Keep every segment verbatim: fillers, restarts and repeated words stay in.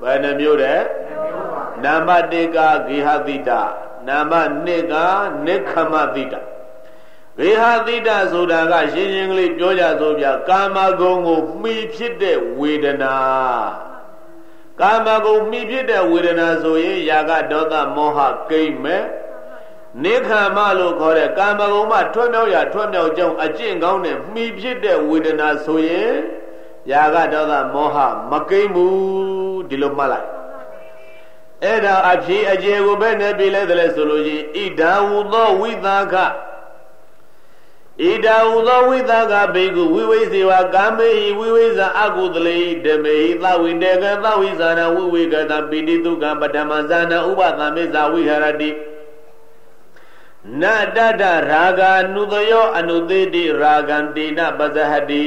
ယ်နှမျိုးတဲ့နံပါတ်တစ်ကဂေဟတိတနံပါတ်နှစ်ကနိခမတိတဂေဟတိတဆိုတာကရှင်းရှင်းကလေးပြောကြဆိုပြကာမဂုဏ်ကိုမှီဖြစ်တဲ့ဝေဒနာကာမဂုဏ်မှီဖြစ်တဲ့ဝေဒနာဆိုရင်ຢာကဒေါသမောဟကိမ့်မဲ့နိခမလို့ခေါ်တဲ့ကာမဂုဏ်မှထွတ်မြောက်ရာထွတ်မြောက်ကြောင်းအကျင့်ကောင်းနဲ့မှီဖြစ်တဲ့ဝေဒနာဆိုရင်ຢာကဒေါသမောဟမကိမ့်ဘူးဒီလိုမှတ်လိုက်အဲ့ဒါအဖြစ်အကျေကိုပဲနဲ့ပြည်လိုက်တယ်ဆိုလို့ရှိရင်ဣဒာဝုသောဝိသကဣဒာဝုသောဝိသကဘေကုဝိဝိဇေဝကာမေဟိဝိဝိဇာအကုသလေဓမေဟိသဝိတေကသဝိဇာနဝိဝိကတပိတိတုကပတ္တမဇာနဥပသမေဇာဝိဟရတိနတတရာဂာနုတယောအနုသေတိရာဂံတိနပဇဟတိ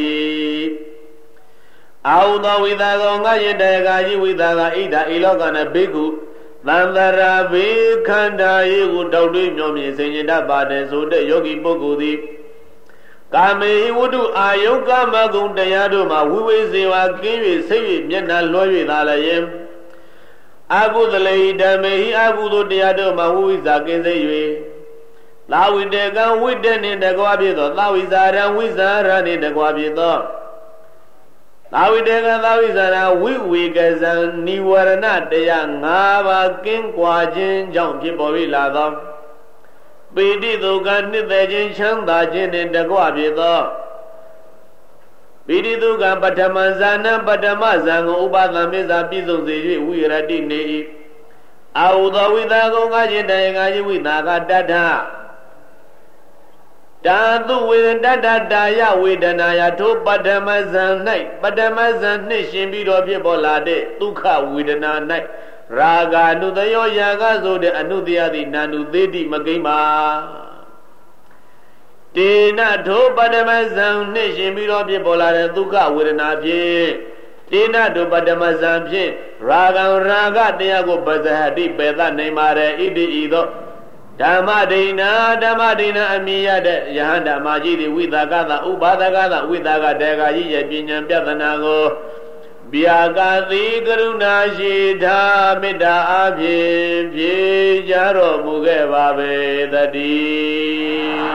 အာဟုသောဝိသကောငါယတကာကြီးဝိသကဣဒာဤလောကနဘေကုသန္တရာဘေခန္ဓာယေကိုတောက်တွေးမြောမြင်စေခြင်းတတ်ပါတယ်ဆိုတဲ့ယောဂီပုဂ္ဂိုလ်သည်ကာမေဟိဝတ္ထုအာယုကာမဂုဏ်တရားတို့မှာဝိဝိဇေဝကင်း၍စိတ်၍မျက်နှာလွှဲ၍သာလည်းအကုသလေဓမ္မေဟိအကုသိုလ်တရားတို့မှာဝိဝိဇာကင်းစေ၍သာဝိတေကံဝိတ္တနှင့်တကွာဖြစ်သောသာဝိဇာရံဝိဇာရနှင့်တကွာဖြစ်သောသာဝိတေကံသာဝိဇာရဝိဝေကဇံနိဝရဏတရား၅ပါးကင်းကွာခြင်းကြောင့်ဖြစ်ပေါ်၍လာသောပိဋိဒုက္ခနှစ်သက်ခြင်းချမ်းသာခြင်းနှင့်တကွဖြစ်သောပိဋိဒုက္ခပထမဇာနံပထမဇံကိုဥပသမေဇာပြည့်စုံစေ၍ဝိရတိနေ၏အာဟုသောဝိသကုံငါခြင်းတယငါခြင်းဝိသကတတ္ထတာသုဝေဒတတတာယဝေဒနာယထိုပထမဇံ၌ပထမဇံနှင့်ရှင်ပြီးတော့ဖြစ်ပေါ်လာတဲ့ဒုက္ခဝေဒနာ၌ရာဂာနုတယောယာကဆိုတဲ့အနုတယတိနာနုသေတိမကိမ့်ပါတေနထိုပထမဇံနှင့်ရှင်ပြီးတော့ဖြစ်ပေါ်လာတဲ့ဒုက္ခဝေဒနာဖြင့်တေနထိုပထမဇံဖြင့်ရာဂံရာဂတရားကိုပဇဟတိပေသနိုင်ပါれဣတိဤသောဓမ္မဒိဏဓမ္မဒိဏအမြင်ရတဲ့ယဟန္တာမကြီးသည်ဝိသကသဥပါဒကသဝိသကတေကကြီးရဲ့ပညာပြဿနာကိုဗျာကာတိကရုဏာရှိတာမေတ္တာအဖြင့်ဖြေကြတော်မူခဲ့ပါပေသတည်း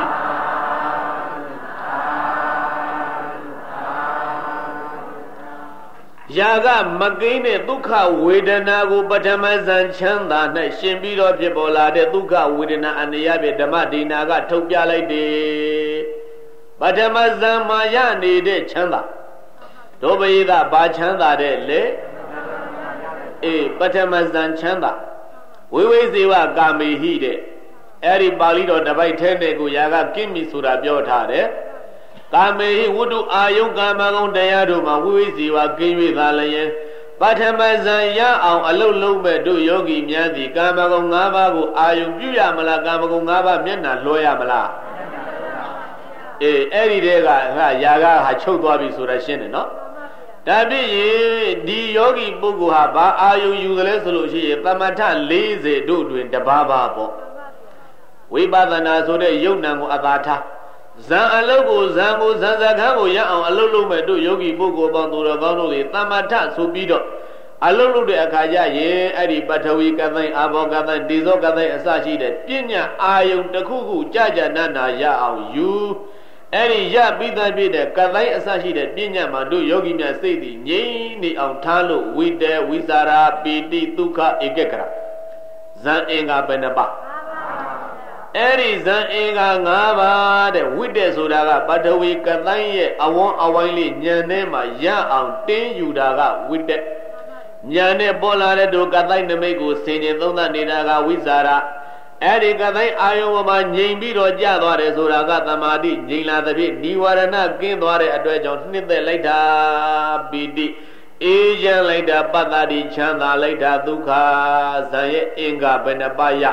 ယာကမကိန်းတဲ့ဒုက္ခဝေဒနာကိုပထမဇန်ချမ်းသာ၌ရှင်ပြီးတော့ဖြစ်ပေါ်လာတဲ့ဒုက္ခဝေဒနာအနေရဖြင့်ဓမ္မဒိနာကထုတ်ပြလိုက်တယ်ပထမဇန်မှာရနေတဲ့ချမ်းသာဒုပယိသဘာချမ်းသာတဲ့လေအေးပထမဇန်ချမ်းသာဝိဝိဇေဝကာမေဟိတဲ့အဲ့ဒီပါဠိတော်တစ်ပိုက်ထဲနဲ့ကိုယာကကိမိဆိုတာပြောထားတယ်ကာမေဟိဝတ္ထုအာယုကာမဂုဏ်တရားတို့မှာဝိဝိဇေဝကင်း၍သာလျင်ပထမဇန်ရအောင်အလုတ်လုံးမဲ့တို့ယောဂီများသည်ကာမဂုဏ်၅ပါးကိုအာယုပြုရမလားကာမဂုဏ်၅ပါးမျက်နှာလွှဲရမလားအေးအဲ့ဒီတဲကဟာယာကဟာချုပ်သွားပြီဆိုတာရှင်းတယ်နော်ဒါဖြစ်ရင်ဒီယောဂီပုဂ္ဂိုလ်ဟာဘာအာယုယူကလေးဆိုလို့ရှိရင်သမထ၄၀တို့တွင်တပါးပါပေါ့ဝိပဿနာဆိုတဲ့ယုတ်နံကိုအသာထားဇံအလုတ်ကိုဇံကိုဇံစခန်းကိုရအောင်အလုတ်လုံးမဲ့တို့ယောဂီပုဂ္ဂိုလ်ပေါင်းသူတော်ကောင်းတို့တွေသမထဆိုပြီးတော့အလုတ်လုပ်တဲ့အခါကျရင်အဲ့ဒီပထဝီကသိုင်းအာဘောကသိုင်းဒေဇောကသိုင်းအစရှိတဲ့ပညာအာယုံတစ်ခုခုကြာကြာနာနာရအောင်ယူအဲ့ဒီရပြီးသားပြည့်တဲ့ကသိုင်းအစရှိတဲ့ပညာမှာတို့ယောဂီများစိတ်တည်ငြိမ်နေအောင်ထားလို့ဝိတေဝိသရာပီတိဒုက္ခဧကကရဇံအင်္ဂါဘယ်နှပါအဲ့ဒီဇံအင်္ဂါ၅ပါးတဲ့ဝိတ္တဆိုတာကပထဝီကသိုင်းရဲ့အဝန်းအဝိုင်းလေးညံထဲမှာရအောင်တင်းယူတာကဝိတ္တညံနဲ့ပေါ်လာတဲ့တို့ကသိုင်းနမိတ်ကိုဆင်ခြင်သုံးသပ်နေတာကဝိဇာရအဲ့ဒီကသိုင်းအာယုံပေါ်မှာငြိမ်ပြီးတော့ကြာသွားတယ်ဆိုတာကသမာဓိငြိမ်လာသဖြင့်နိဝရဏကင်းသွားတဲ့အတွက်ကြောင့်နှစ်သက်လိုက်တာပီတိအေးချမ်းလိုက်တာပတ္တတိချမ်းသာလိုက်တာဒုက္ခဇံရဲ့အင်္ဂါဘယ်နှပါးရ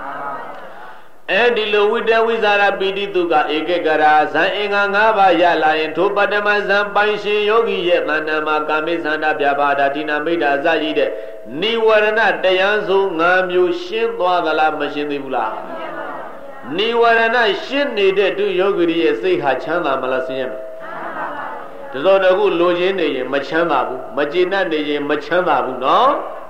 အဲဒီလိုဝိတ္တဝိဇာရပီတိတုကဧကကရာဇံအင်္ဂါ၅ပါးရလာရင်ထိုပတ္တမဇံပိုင်ရှင်ယောဂီရဲ့တဏ္ဍာမှာကာမိသန္တာပြပါဒာတိနာမိတ်တာအစရှိတဲ့နိဝရဏတရားစု၅မျိုးရှင်းသွားသလားမရှင်းသေးဘူးလားနိဝရဏရှင်းနေတဲ့သူယောဂီရဲ့စိတ်ဟာချမ်းသာမလားဆင်းရဲမလားတစောတခုလိုချင်နေရင်မချမ်းသာဘူးမကျေနပ်နေရင်မချမ်းသာဘူးနော်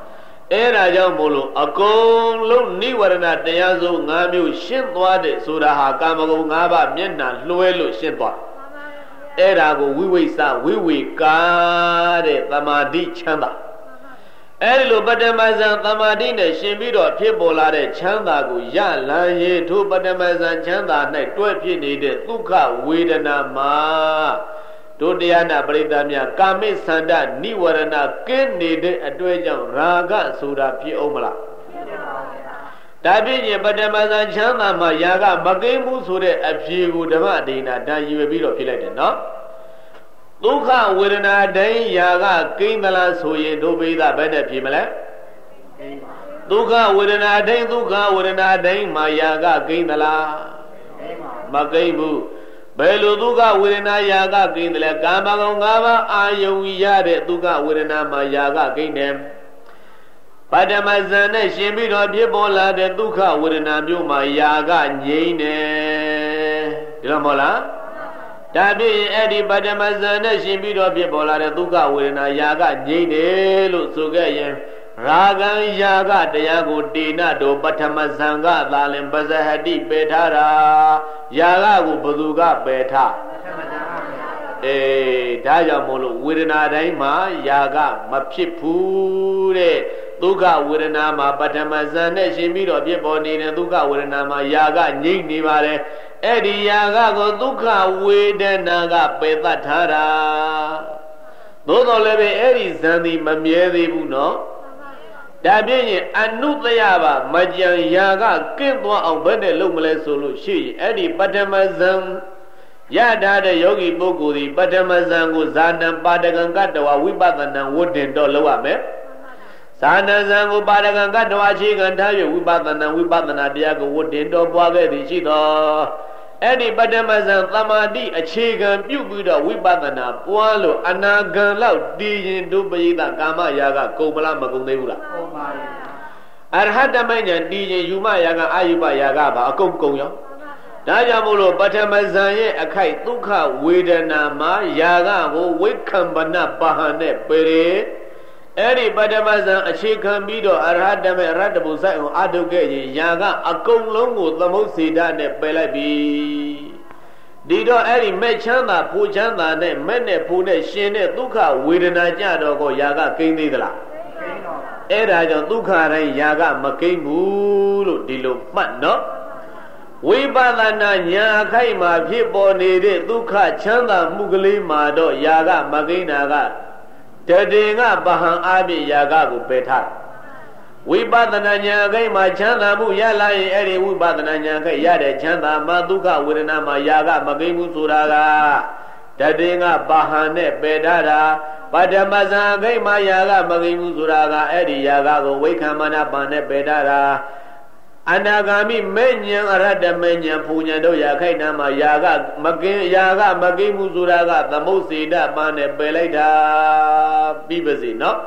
အဲ့ဒါကြောင့်မို့လို့အကုန်လုံးနိဝရဏတရားစု၅မျိုးရှင်းသွားတဲ့ဆိုတာဟာကာမဂုဏ်၅ပါးမျက်နှာလွှဲလို့ရှင်းသွားအဲ့ဒါကိုဝိဝိသဝိဝေကာတဲ့သမာဓိချမ်းသာအဲ့ဒီလိုပထမဇန်သမာဓိနဲ့ရှင်ပြီးတော့ဖြစ်ပေါ်လာတဲ့ချမ်းသာကိုရလန်းရေးထို့ပထမဇန်ချမ်းသာ၌တွဲဖြစ်နေတဲ့ဒုက္ခဝေဒနာမှာဒုတရားနာပရိသတ်များကာမိသန္တနိဝရဏကင်းနေတဲ့အတွေ့အကြောင်းရာဂဆိုတာဖြစ်အောင်မလားဒါဖြစ်ရင်ပထမဇန်ချမ်းသာမှာရာဂမကင်းဘူးဆိုတဲ့အဖြေကိုဓမ္မဒိဏဒါရည်ရွယ်ပြီးတော့ဖြစ်လိုက်တယ်နော်ဒုက္ခဝေဒနာတိုင်းရာဂကိန်းသလားဆိုရင်ဒုပိသဘယ်နဲ့ဖြစ်မလဲဒုက္ခဝေဒနာတိုင်းဒုက္ခဝေဒနာတိုင်းမှာရာဂကိန်းသလားမကိန်းဘူးဘယ်လိုဒုက္ခဝေဒနာရာဂကိန်းတယ်လဲကာမဂုဏ်၅ပါးအာယုံရတဲ့ဒုက္ခဝေဒနာမှာရာဂကိန်းတယ်ပထမဇန်နဲ့ရှင်ပြီးတော့ဖြစ်ပေါ်လာတဲ့ဒုက္ခဝေဒနာမျိုးမှာရာဂငြိမ့်တယ်ဒီလိုမဟုတ်လားဒါဖြစ်ရင်အဲ့ဒီပထမဇန်နဲ့ရှင်ပြီးတော့ဖြစ်ပေါ်လာတဲ့ဒုက္ခဝေဒနာရာဂငြိမ့်တယ်လို့ဆိုခဲ့ရင်ရာဂံရာဂတရားကိုတေနတို့ပထမဇန်ကသာလင်ပဇဟတိပယ်ထားတာရာဂကိုဘသူကပယ်ထားအေးဒါကြောင့်မို့လို့ဝေဒနာတိုင်းမှာရာဂမဖြစ်ဘူးတဲ့ဒုက္ခဝေဒနာမှာပထမဇန်နဲ့ရှင်ပြီးတော့ဖြစ်ပေါ်နေတဲ့ဒုက္ခဝေဒနာမှာရာဂငြိမ့်နေပါတယ်အဲ့ဒီရာဂကိုဒုက္ခဝေဒနာကပယ်သတ်ထားတာသို့တော်လည်းပဲအဲ့ဒီဇန်ဒီမမြဲသေးဘူးနော်ဒါဖြင့်ရင်အနုတယပါမကြံရာကကင်းသွားအောင်ဘယ်နဲ့လုပ်မလဲဆိုလို့ရှိရင်အဲ့ဒီပထမဇန်ရထားတဲ့ယောဂီပုဂ္ဂိုလ်ဒီပထမဇန်ကိုဇာနံပါဒကံကတဝဝိပဿနာဝဋ္တင်တော့လုပ်ရမယ်ဇာနံဇန်ကိုပါဒကံကတဝအခြေခံထား၍ဝိပဿနာဝိပဿနာတရားကိုဝဋ္တင်တော့ပွားခဲ့သည်ရှိသောအဲ့ဒီပထမဇန်သမာဓိအခြေခံပြုပြီးတော့ဝိပဿနာပွားလို့အနာဂံလောက်တည်ရင်ဒုပရိသကာမရာဂကုံမလားမကုံသေးဘူးလားကုံပါဘူးအရဟတမဉ္ဇဉ်တည်ရင်ယူမရာဂအာယုပရာဂပါအကုန်ကုံရောဒါကြောင့်မို့လို့ပထမဇန်ရဲ့အခိုက်ဒုက္ခဝေဒနာမှာရာဂကိုဝိခံပနပါဟနဲ့ပယ်ရအဲ့ဒီပထမဇန်အခြေခံပြီးတော့အရဟတမေရတ္တဘုဆိုင်အောင်အထုတ်ခဲ့ရင်ယာကအကုန်လုံးကိုသမုတ်စေတနဲ့ပယ်လိုက်ပြီဒီတော့အဲ့ဒီမဲ့ချမ်းသာပူချမ်းသာနဲ့မဲ့နဲ့ပူနဲ့ရှင်တဲ့ဒုက္ခဝေဒနာကြတော့ကိုယာကကိန်းသေးသလားကိန်းတော့အဲ့ဒါကြောင့်ဒုက္ခတိုင်းယာကမကိန်းဘူးလို့ဒီလိုမှတ်နော်ဝိပဿနာညာအခိုက်မှာဖြစ်ပေါ်နေတဲ့ဒုက္ခချမ်းသာမှုကလေးမှာတော့ယာကမကိန်းတာကတတေငါပဟံအာပိယာကကိုပယ်ထားဝိပဿနာဉာဏ်ခိုက်မှာချမ်းသာမှုရလာရင်အဲ့ဒီဝိပဿနာဉာဏ်ခိုက်ရတဲ့ချမ်းသာမှာဒုက္ခဝေဒနာမှာယာကမကိန်းဘူးဆိုတာကတတေငါပဟံနဲ့ပယ်ထားတာပထမဇန်ခိုက်မှာယာကမကိန်းဘူးဆိုတာကအဲ့ဒီယာကကိုဝိခံမနာပန်နဲ့ပယ်ထားတာအနာဂါမိမေညာအရတ္တမေညာပူညာတို့ရာခိုက်နာမှာယာကမကင်းယာကမကင်းမှုဆိုတာကသမုတ်စေတပန်းနဲ့ပယ်လိုက်တာပြီးပါစေနော်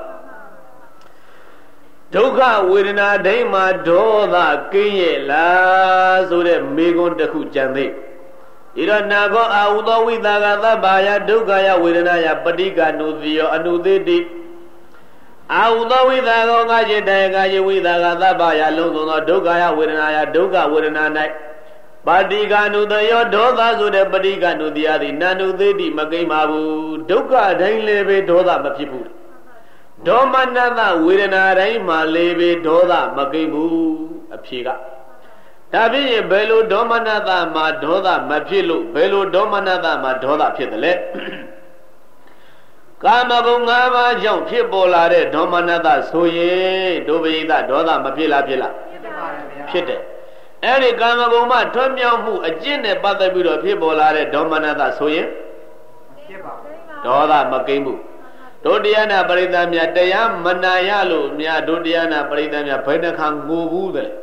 ဒုက္ခဝေဒနာဒိမ်းမှာဒေါသကင်းရဲ့လားဆိုတဲ့မေခွန်းတစ်ခုကြံသေးဒီတော့နာကောအာဟုသောဝိသကသဗ္ဗာယဒုက္ခယဝေဒနာယပဋိက္ခဏုတိယောအနုသေတိအာဟုသောဝိသကောငါจิตတယကာယဝိသကသဗ္ဗယလုံးစုံသောဒုက္ခယဝေဒနာယဒုက္ခဝေဒနာ၌ပဋိက္ခဏုတယောဒေါသဆိုတဲ့ပဋိက္ခဏုတရားသည်နန္ဒုသေတိမကိမ့်ပါဘူးဒုက္ခတိုင်းလည်းပဲဒေါသမဖြစ်ဘူးဒေါမနတဝေဒနာတိုင်းမှာလည်းပဲဒေါသမကိမ့်ဘူးအဖြေကဒါဖြစ်ရင်ဘယ်လိုဒေါမနတမှာဒေါသမဖြစ်လို့ဘယ်လိုဒေါမနတမှာဒေါသဖြစ်တယ်လဲကာမဂုဏ်၅ပါးကြောင့်ဖြစ်ပေါ်လာတဲ့ဒေါမနတဆိုရင်ဒုပရိသဒေါသမဖြစ်လားဖြစ်လားဖြစ်ပါရဲ့ဗျာဖြစ်တယ်အဲ့ဒီကာမဂုဏ်မှထွန်းမြောက်မှုအကျင့်နဲ့ပတ်သက်ပြီးတော့ဖြစ်ပေါ်လာတဲ့ဒေါမနတဆိုရင်ဖြစ်ပါဒေါသမကိမ့်ဘူးဒုတိယနာပရိသတ်များတရားမနာရလို့များဒုတိယနာပရိသတ်များဘယ်နှခါငိုဘူးတဲ့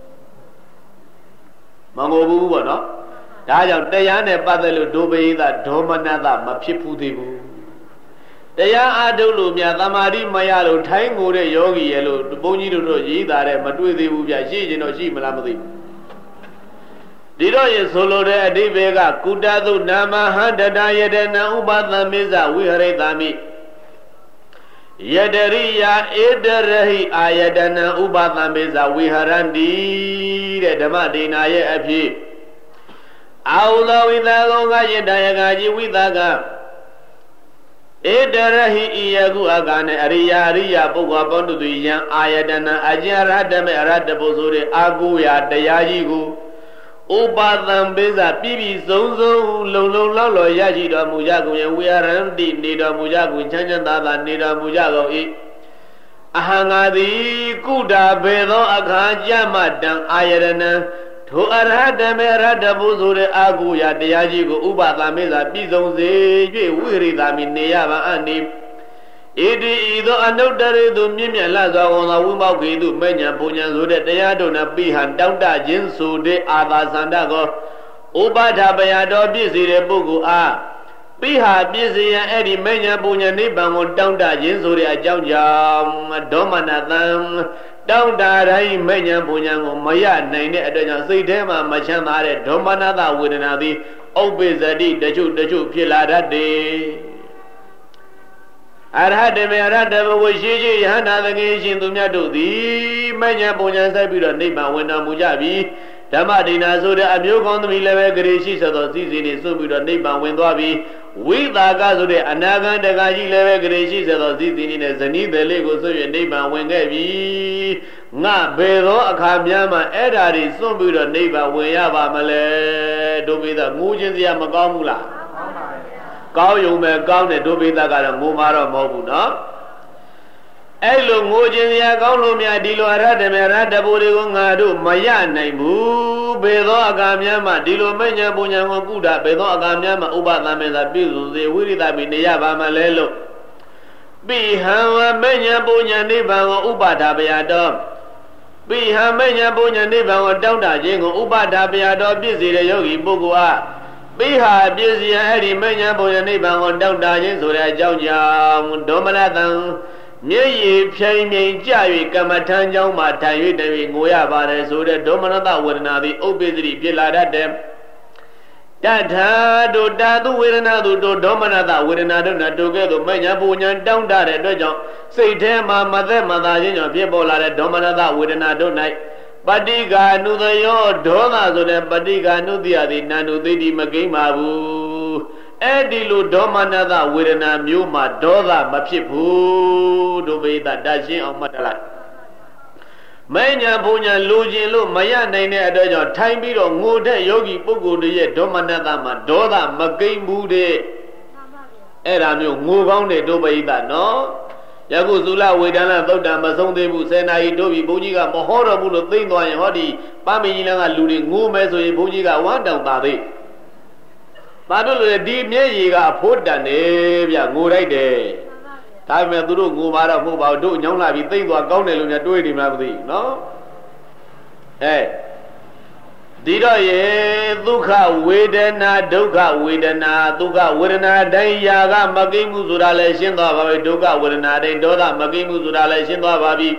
မငိုဘူးပေါ့နော်ဒါကြောင့်တရားနဲ့ပတ်သက်လို့ဒုပရိသဒေါမနတမဖြစ်ဘူးသေးဘူးတရားအားထုတ်လို့များသမာဓိမရလို့ထိုင်းငိုတဲ့ယောဂီရဲ့လို့ဘုန်းကြီးတို့တို့ရေးတာတဲ့မတွေ့သေးဘူးဗျရှိရင်တော့ရှိမလားမသိဘူးဒီတော့ရေဆိုလိုတဲ့အဓိပ္ပာယ်ကကုတသုနာမဟန္တတယတနဥပသမေဇဝိဟရိတမိ Yadariya Edarahi Ayadana Ubatameza Viharandi Dhamadina Api Aula Vidagonga Yedayagaji Vidaga Edarahi Iagu Agane Aria Ria Boga Bondu Yan Ayadana Ajaradame Aradabozore Aguya Dayajigu Ubatam Beza Bibi Zonzo Lolo Lolo Yajida Mujagu Yarandi Nida Mujagu Chanjanda Nida Mujago E Ahangadi Kuda Bedo Akaja Madam Ayadana To Aradame Radabuzure Aguya Dayajigu Ubatam Beza Bizonze Wiridami Neava Ani Idi Ido Anodare do Mimia Laza on a woman do Menya Punya Zude Dayadona Bihan Dowda Jinsu de Ava Sandago Ubata Bayado busy the Bugu A Biha busy and Eddie Menya Punya Nibang on Dowda Jinsu de Ajam Domanatham Dowda Rai Menya Punya Maya Nine Adana Sidema Machamare Domanada with another Obezadi the Ju the Ju Pilada de Arhadame Aradama was Gigi Hana the Gage to Miado, Manya Bonya Sabira Neba when Mujabi, Damadina Soda Amugon the Leve Gracie of the season is Subida Neba when Wabi, with the Gazude Anaga the Gaji Leve Gracie of the season in a Zani the Lego Soya Neba when Gavi, Na Bedo Akamiama Edari Subida Neba when Yava Male, do be the Mujinzia Magamula. Cao dùng mẹ cao này tôi biết ta cả là mua mà rồi mua bún đó. Ai luôn mua chuyện gì cao luôn mẹ đi lo ra để mẹ ra để bố đi con ngà đủ mày ăn này bố bây giờ agam nhà mà đi lo mấy nhà bố nhà con cụ đã bây giờ agam nhà mà ubat làm mẹ ta biết rồi gì vui đi ta bị này ba mà lấy lo. Bị hàng mấy nhà bố nhà đi vào ubat đã bây giờ đó. Bị hàng mấy nhà bố nhà đi vào trong đại diện của ubat đã bây giờ đó biết gì để yogi bố của à. Biha busy Eddie Manya Boyani Bang down dying so that Joja Domanatan Nye Pay Javi Kamatan Joma Tayu Devi Goya Bade so that Domanata would not be obesity Pilla at them. That do Dadu with another do Domanata with another not together Manya Bunyan down that at Dojo. Say them, my mother, mother, people at Domanata with another night. Badiga nu the yo dona so that Badiga nu the other Nanu Didi Magimabu Edilu Domanada with an amuma Doda Mapipu do be that dashing of Matala Manya Punya Luji Lu Maya Nane Adojo Time Biro Mude Yogi Pugu de Domanada Madoda Magimu de Eramu Mugon de Dobaida no Yakuzula Wedana Doda Mazonde Busena Dobi Bujiga Mohora Bulu Tino and Hodi Pamina Ludi Mumes or Bujiga one down Babi Badulu deep Mejiga put the name Yamurai de Time Duru Gumara Muba do Yona be think or Gonel do it in Mabdi, no? Eh Dida ye Duka Wedena Duka Wedena Duka Wedena Dayaga Magimu Zurale Shinda Duka Wedena Doda Magimu Zurale Shinda Babi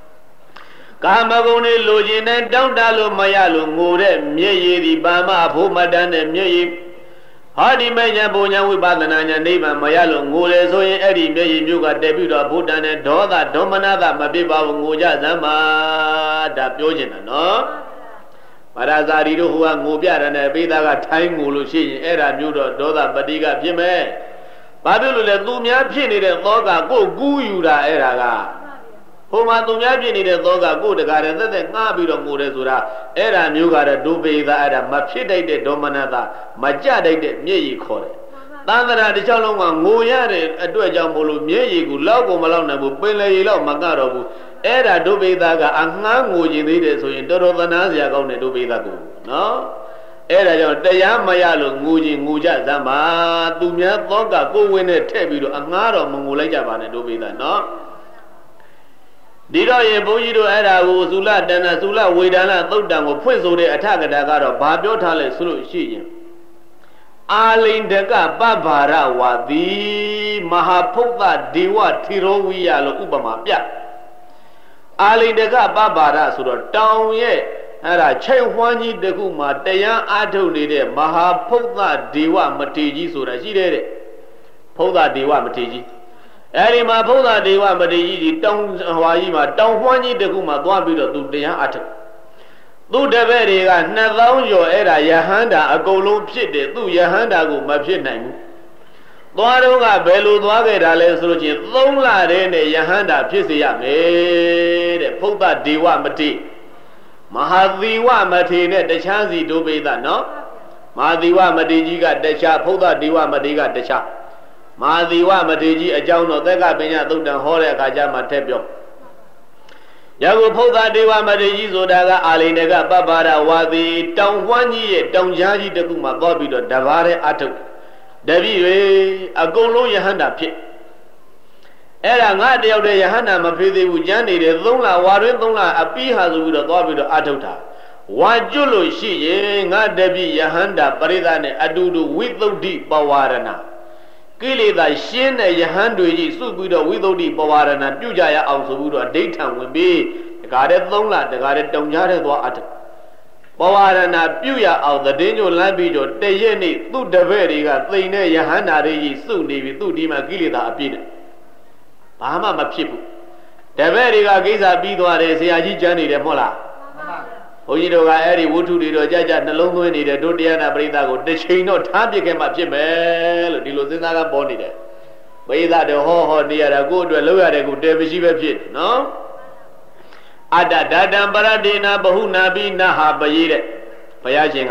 Kamagone Lojin down Dalo Mayalu Mure Mye Bama Pumadan and Mye Hardy Maya Bonya with Badananya Neva Mayalu Mure so Eddie Mye Muga debut of Budan and Doda Domanada Mabiba Muja Zama Da Piojina, no? Marazari who are Mubia and a Bida time Mulushi, Era Mudo, Doda Badiga Pime. Babilu Lumia Pini and Loga go Guyura Eraga. Homa Lumia Pini and Loga go the garden, then Nabido Murezura, Era Muga, Dube, the Adam, Mapide de Domanada, Majade de Mie Kore. Tandara the Chalonga, Moya, a Duajambulu, Mie, Lago Malona, Bele, Magaro. Era Dubi Daga, Angangu Jini, so in Dorovanasia Gone Dubi Dagu. No? Era Dayamayalu, Muji, Muja, Zama, Dumia, Toga, go win a tebu, Angaro, Mungulaja, and Dubi da, no? Dida Bojido Era, Zula, Dana Zula, Widana, Thodan, or Prince de attack at Agaro, Babio Tale, Sulu, Shi. Alin Dega, Babara, Wadi, Mahapota, Diwa, Tirowiya, Ubama, yeah. Ali Dega Babara Sura down ye, and I chain one ye de Guma, Dayan Atoni de Maha Poda Diwa Matiji Sura, she did it. Poda Diwa Matiji. အဲဒီမှာဘုရားဒေဝမထေရကြီးတောင်းဟွာကြီးမှာတောင်းဝှမ်းကြီးတခုမှသွားပြီးတော့သူတရားအထုတ်သူတပည့်တွေကနှစ်သောင်းကျော်အဲ့ဒါယဟန္တာအကုန်လုံးဖြစ်တယ်သူယဟန္တာကိုမဖြစ်နိုင်ဘူးသွားတော့ကဘယ်လိုသွားခဲ့တာလဲဆိုလို့ချင်းသုံးလတည်းနဲ့ယဟန္တာဖြစ်စေရမယ်တဲ့ဘုရားဒေဝမထေရမဟာသီဝမထေရနဲ့တခြားစီဒုပိသနော်မဟာသီဝမထေရကြီးကတခြားဘုရားဒေဝမထေရကတခြားမဟာသီဝမထေရကြီးအကြောင်းတော့သက်ကပညာသုတ်တံဟောတဲ့အခါကျမှထည့်ပြောယခုဘုရားဒေဝမထေရကြီးဆိုတာကအာလိန်ကပပ္ပါဒဝါသီတောင်ဝှမ်းကြီးရဲ့တောင်ကြားကြီးတစ်ခုမှသွားပြီးတော့တပါးတဲ့အထုတ်တပည့်တွေအကုန်လုံးယဟန္တာဖြစ်အဲ့ဒါငါတယောက်တည်းယဟန္တာမဖြစ်သေးဘူးကျမ်းနေတယ်သုံးလဝါတွင်သုံးလအပြီးဟာဆိုပြီးတော့သွားပြီးတော့အထုတ်တာဝါကျွတ်လို့ရှိရင်ငါတပည့်ယဟန္တာပရိသတ်နဲ့အတူတူဝိသုဒ္ဓိပဝါရဏကိလေသာရှင်းတဲ့ယဟန်တွေကြီးစုပြီးတော့ဝိသုဒ္ဓိပဝါရဏပြုကြရအောင်ဆိုပြီးတော့အဋ္ဌံဝင်ပြီးတကားတဲ့သုံးလတကားတဲ့တုံကြားတဲ့သွားအထုတ်ပဝါရဏပြုရအောင်သတင်းကြိုလမ်းပြီးတော့တရက်နေ့သူ့တပည့်တွေကသိမ့်တဲ့ယဟန္တာတွေကြီးစုနေပြီသူ့ဒီမှာကိလေသာအပြည့်နဲ့ဘာမှမဖြစ်ဘူးတပည့်တွေကကိစ္စပြီးသွားတယ်ဆရာကြီးကျမ်းနေတယ်မဟုတ်လားဘုန်းကြီးတို့ကအဲ့ဒီဝုထုတွေတော့ကြကြနှလုံးသွင်းနေတယ်တို့တရားနာပရိသတ်ကိုတစ်ချိန်တော့ထားပြခဲ့မှဖြစ်မယ်လို့ဒီလိုစဉ်းစားကပေါ်နေတယ်ပရိသတ်တော့ဟောဟောနေရတာကိုယ့်အတွက်လောက်ရတယ်ကိုတဲမရှိပဲဖြစ်နော်အတ္တဓာတံပရဒေနာဘဟုနာပိနဟာပယေတဲ့ဘုရားရှင်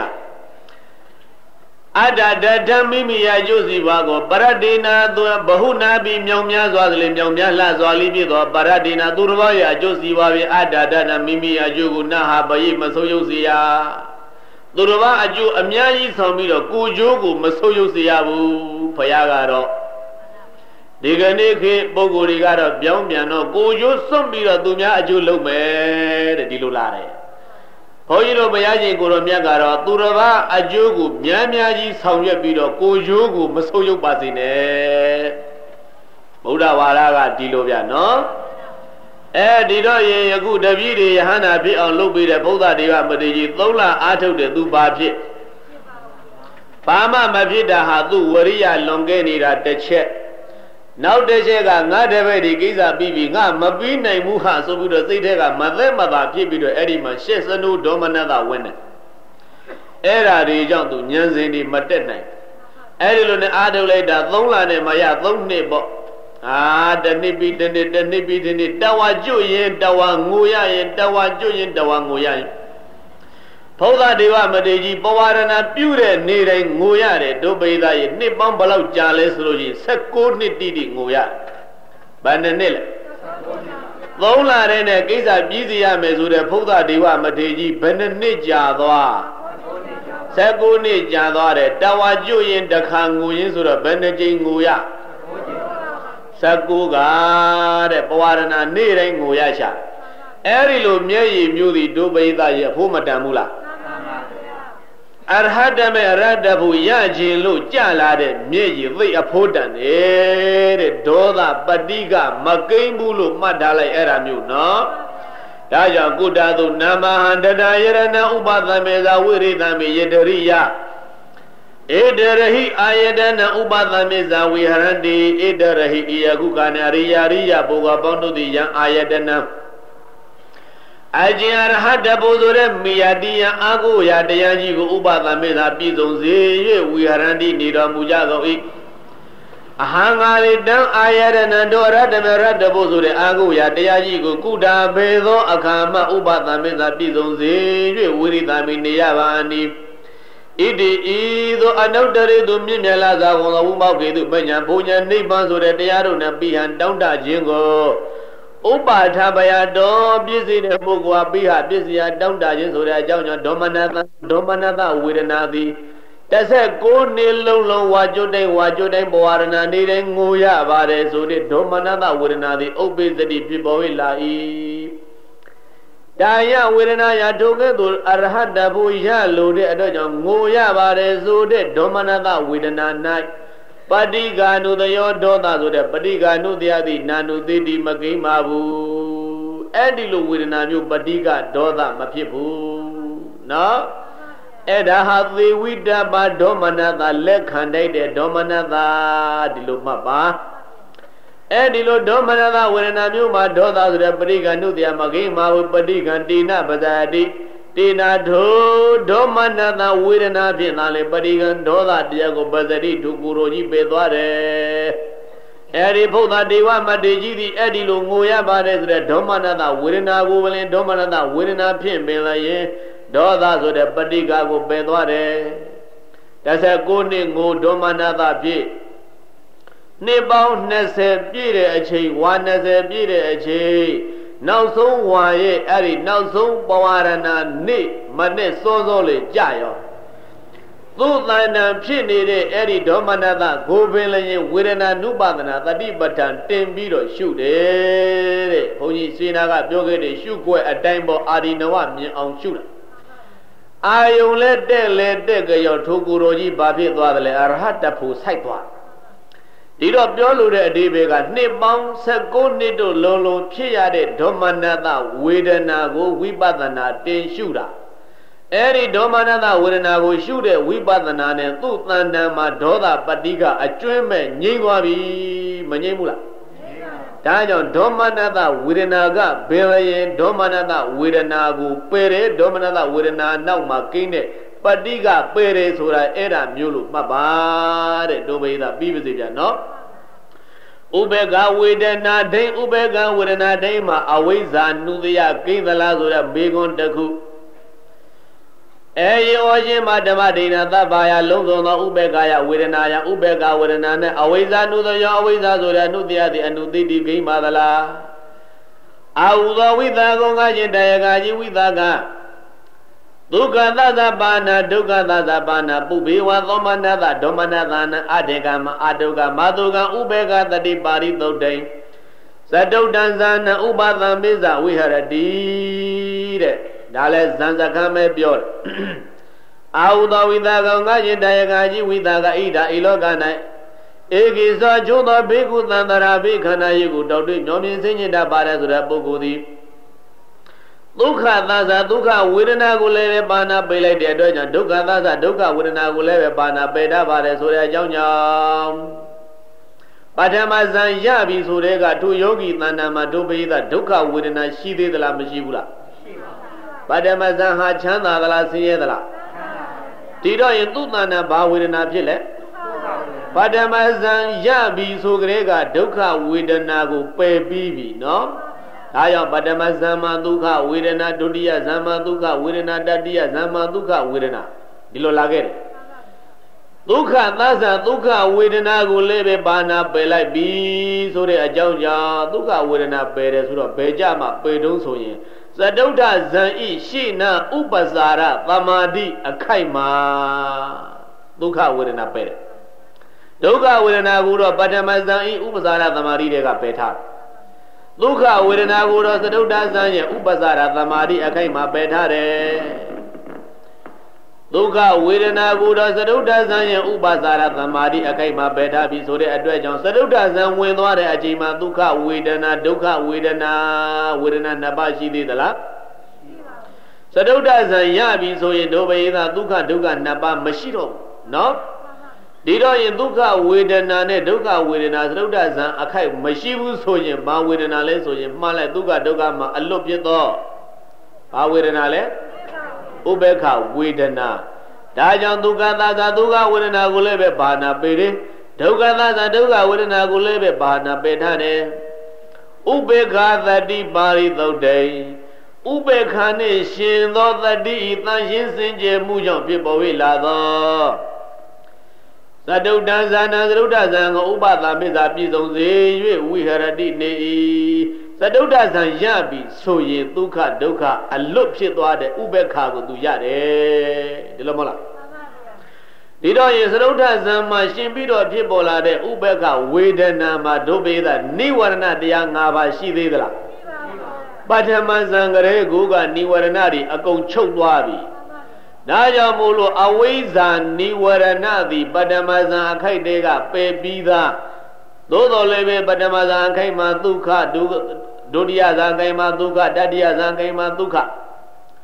ကအတ္တဓာတံမိမိယာကျိုးစီပါကိုပရဒေနာသူဘဟုနာပိမြောင်များစွာစလေမြောင်များလှစွာလေးဖြစ်သောပရဒေနာသူတစ်ပါးရဲ့အကျိုးစီပါပြီအတ္တဓာတံမိမိယာကျိုးကိုနဟာပယေမဆုံးယုတ်စေရသူတစ်ပါးအကျိုးအများကြီးဆောင်ပြီးတော့ကိုကျိုးကိုမဆုံးယုတ်စေရဘူးဘုရားကတော့ဒီကနေ့ခေတ်ပုဂ္ဂိုလ်တွေကတော့ပြောင်းပြန်တော့ကိုကျိုးစွန့်ပြီးတော့သူများအကျိုးလုပ်မယ်တဲ့ဒီလိုလာတယ်ဘုန်းကြီးတို့ဘုရားရှင်ကိုတော်မြတ်ကတော့သူတစ်ပါးအကျိုးကိုများများကြီးဆောင်ရွက်ပြီးတော့ကိုကျိုးကိုမဆုံးယုတ်ပါစေနဲ့ဗုဒ္ဓဝါဒကဒီလိုဗျနော်အဲဒီတော့ရေယခုတပည့်တွေယဟန္တာဖြစ်အောင်လုပ်ပြီးတဲ့ဘုရားဒေဝမထေရကြီးသုံးလအားထုတ်တယ်သူဘာဖြစ်ဘာမှမဖြစ်တာဟာသူဝရိယလွန်ခဲ့နေတာတစ်ချက်နောက်တစ်ချက်ကငါတပည့်ဒီကိစ္စပြီးပြီငါမပြီးနိုင်ဘူးဟာဆိုပြီးတော့စိတ်ထဲကမသက်မသာဖြစ်ပြီးတော့အဲ့ဒီမှာရှစ်စနုဒေါမနတဝင်တယ်အဲ့ဓာတွေကြောင့်သူဉာဏ်စဉ်တွေမတက်နိုင်အဲ့ဒီလိုနဲ့အားထုတ်လိုက်တာသုံးလနဲ့မရသုံးနှစ်ပေါ့အာတနည်းပြီးတနည်းတနည်းပြီးတနည်းတဝါကျွတ်ရင်တဝါငိုရရင်တဝါကျွတ်ရင်တဝါငိုရရင်ဘုရားဒေဝမထေရကြီးပဝါရဏပြုတဲ့နေတိုင်းငိုရတယ်ဒုပိသရဲ့နှစ်ပေါင်းဘယ်လောက်ကြာလဲဆိုလို့ရှိရင်ဆယ်ကိုးနှစ်တိတိငိုရဘယ်နှစ်နှစ်လဲသုံးလတည်းနဲ့ကိစ္စပြီးစီရမယ်ဆိုတဲ့ဘုရားဒေဝမထေရကြီးဘယ်နှစ်နှစ်ကြာသွားဆယ်ကိုးနှစ်ကြာသွားတယ်တဝါကျွတ်ရင်တစ်ခါငိုရင်ဆိုတော့ဘယ်နှစ်ကြိမ်ငိုရဆယ်ကိုးကတဲ့ပဝါရဏနေ့တိုင်းငိုရချအဲ့ဒီလိုမျက်ရည်မျိုးသည်ဒုပိသရဲ့အဖို့မတန်ဘူးလားအရဟတမေရတ္တဘုရခြင်းလို့ကြလာတဲ့မျက်ရည်သိအဖို့တန်တယ်တဲ့ဒေါသပတိကမကိမ့်ဘူးလို့မှတ်ထားလိုက်အဲ့ဒါမျိုးနော်ဒါကြောင့်ကုတ္တသုနာမဟန္တတယရဏဥပသမေဇဝိရိသမေယတရိယဧတရဟိအာယတနဥပသမေဇဝိဟရန္တိဧတရဟိဤယခုကနရိယာရိယပုဂ္ဂပေါင်းတို့သည်ယံအာယတနအကျဉ်အရဟတဘုဆိုတဲ့မိယာတိယအာကိုရာတရားကြီးကိုဥပသမေသာပြည့်စုံစေ၍ဝိဟရန္တိနေတော်မူကြကုန်၏အဟံငါရိတံအာယရဏတောရတ္တမရတ္တဘုဆိုတဲ့အာကိုရာတရားကြီးကိုကုတာဘေသောအခါမှဥပသမေသာပြည့်စုံစေ၍ဝိရိသမိနေရပါနိဣတိဤသို့အနုတ္တရေသူမြင့်မြတ်လာသာဝံဝုမောက်ကေသူပညာဘုံညာနိဗ္ဗာန်ဆိုတဲ့တရားတို့နဲ့ပြီးဟန်တောင်းတခြင်းကိုဥပါထဘယတော်ပြည့်စုံတဲ့ပုဂ္ဂိုလ်ဟာပြီးဟာပြည့်စရာတောင်းတခြင်းဆိုတဲ့အကြောင်းကြောင့်ဒေါမနတဒေါမနတဝေဒနာသည်တစ်ဆက်ကိုးနှစ်လုံးလုံးဝါကျွတ်တိုင်းဝါကျွတ်တိုင်းဘဝရဏနေတိုင်းငိုရပါတယ်ဆိုတဲ့ဒေါမနတဝေဒနာသည်ဥပ္ပိသတိဖြစ်ပေါ်လာ၏တာယဝေဒနာယထိုကဲ့သို့အရဟတဘုရလိုတဲ့အတွက်ကြောင့်ငိုရပါတယ်ဆိုတဲ့ဒေါမနတဝေဒနာ၌ပဋိက္ခဏုတယောဒေါသဆိုတဲ့ပဋိက္ခဏုတရားသည်နာနုသိတိမကိမ့်ပါဘူးအဲ့ဒီလိုဝေဒနာမျိုးပဋိက္ခဒေါသမဖြစ်ဘူးနော်အဲ့ဒါဟာသေဝိတ္တပါဒေါမနတလက်ခံတိုက်တဲ့ဒေါမနတဒီလိုမှတ်ပါ Edi lo domanada wena myuma doda sura pariga nudya magi mahu padiga tina badadi tina do domanada wirana pinale padiga doda diago badadi dukuroji bedware Edi Buddha Deva Madiji di Edi lo ngoya bade sura domanada wirana go belen domanada wirana pin belaye doda sura padiga go bedware Dasa ko ni ngo domanada pi Nibao nese pire achi, wa nese pire achi. Now so why eri now so bawarana ni mane sozo le jayo. Tu tana pini de eri domanada gobele wirena nubadana tadi batan tembiro shoot eh. Hoji sinaga byoge de shoot kwe a timebo adinawa mi on shoot. Ayo le de le de gayo tukuroji babi dwadle arhata pu saitwa. Diro pyolo de adibega nipang seko nito lolo phiyade domanada wedana go wipatana tin shuda Eri domanada wedana go shude wipatana ne tu tanda ma doda patiga achwin me ngei twa bi ma ngei mu la Da jawn domanada wedana ga belayen domanada wedana go pere domanada wedana naw ma kin de Patiga pere sura era myulu maba de dobeda bibisi pya no Ubega wedana dai ubega wedana dai ma awaiza nudya kindala sura begon taku Eyi ojin ma dhamma dina tabaya longson tho ubega ya wedana ya ubega wedana ne awaiza nudya awaiza sura nudya di anuditi gima dala Auda witha go nga jin dayaga ji witha ga Dukkha tassa bana dukkha tassa bana pubewa thomanada domanadana adhikama adukka madukka ubeka tati pari thuddai Saddhuddhansana upathambisa viharati de Da le Zansakha me pyo de Auda withaga nga jin dayaga ji withaga ida iloka nai Eki sa chotha bhikkhu thantara bhikkhana yiku tautwi myomyin sinyita pare sura pukkhu thi Dukkha tassa dukkha wedana ko le bana pe lai de atwa jawn dukkha tassa dukkha wedana ko le bana pe ta pare soတဲ့အကြောင်းကြောင့်ပထမဇန်ရပြီဆိုတဲ့ကသူယောဂီတဏ္ဍာမှာဒုပိသဒုက္ခဝေဒနာရှိသေးသလားမရှိဘူးလားရှိပါဘူးပထမဇန်ဟာချမ်းသာသလားဆင်းရဲသလားဒီတော့ရင်သူ့တဏ္ဍာဘာဝေဒနာဖြစ်လဲပထမဇန်ရပြီဆိုကြတဲ့ကဒုက္ခဝေဒနာကိုပယ်ပြီးပြီနော်ဒါကြောင့်ပထမဇမ္မာဒုက္ခဝေဒနာဒုတိယဇမ္မာဒုက္ခဝေဒနာတတိယဇမ္မာဒုက္ခဝေဒနာဒီလိုလာခဲ့တယ်ဒုက္ခသစ္စာဒုက္ခဝေဒနာကိုလည်းပဲဘာနာပယ်လိုက်ပြီဆိုတဲ့အကြောင်းကြောင့်ဒုက္ခဝေဒနာပယ်တယ်ဆိုတော့ဘယ်ကြမှာပယ်တုံးဆိုရင်သတုဋ္ဌဇံဤရှိနာဥပ္ပစာရသမာဓိအခိုက်မှာဒုက္ခဝေဒနာပယ်တယ်ဒုက္ခဝေဒနာကိုတော့ပထမဇံဤဥပ္ပစာရသမာဓိတွေကပယ်ထားဒုက္ခဝေဒနာကိုတော့သတုဋ္ဌဇံရဲ့ဥပ္ပစာရသမာဓိအခိုက်မှာပယ်ထားတယ်ဒုက္ခဝေဒနာကိုတော့သတုဋ္ဌဇံရဲ့ဥပ္ပစာရသမာဓိအခိုက်မှာပယ်ထားပြီဆိုတဲ့အတွက်ကြောင့်သတုဋ္ဌဇံဝင်သွားတဲ့အချိန်မှာဒုက္ခဝေဒနာဒုက္ခဝေဒနာဝေဒနာနှစ်ပါးရှိသေးသလားရှိပါဘူးသတုဋ္ဌဇံရပြီဆိုရင်ဒုဗေဒဒုက္ခဒုက္ခနှစ်ပါးမရှိတော့ဘူးနော်ဒီတော့ရင်ဒုက္ခဝေဒနာနဲ့ဒုက္ခဝေဒနာသတုဋ္ဌဇံအခိုက်မရှိဘူးဆိုရင်ဘာဝေဒနာလဲဆိုရင်မှားလိုက်ဒုက္ခဒုက္ခမှာအလွတ်ပြစ်တော့ဘာဝေဒနာလဲဥပေက္ခဝေဒနာဒါကြောင့်ဒုက္ခသစ္စာဒုက္ခဝေဒနာကိုလည်းပဲဘာနာပေတယ်ဒုက္ခသစ္စာဒုက္ခဝေဒနာကိုလည်းပဲဘာနာပေထားတယ်ဥပေက္ခသတိပါရိသုတ်တေဥပေက္ခနှင့်ရှင်သောသတိတန်ရှင်းစင်ကြယ်မှုကြောင့်ဖြစ်ပေါ်၍လာသောသတုဋ္ဌဇာနာသတုဋ္ဌဇံကိုဥပသမိစ္ဆာပြည့်စုံစေ၍ဝိဟရတိနေ၏သတုဋ္ဌဇံရပြီဆိုရင်ဒုက္ခဒုက္ခအလွတ်ဖြစ်သွားတဲ့ဥပေက္ခကိုသူရတယ်ဒီလိုမဟုတ်လားဒီတော့ရင်သတုဋ္ဌဇံမှာရှင်ပြီးတော့ဖြစ်ပေါ်လာတဲ့ဥပေက္ခဝေဒနာမှာဒုဗေဒနိဝရဏတရား၅ပါးရှိသေးသလားပထမဇံကလေးကိုကနိဝရဏတွေအကုန်ချုပ်သွားပြီဒါကြောင့်မို့လို့အဝိဇ္ဇာနိဝရဏသည်ပထမဇန်အခိုက်တဲကပယ်ပြီးသားသို့တော်လည်းပဲပထမဇန်အခိုက်မှာဒုက္ခဒုတိယဇန်အခိုက်မှာဒုက္ခတတိယဇန်အခိုက်မှာဒုက္ခသ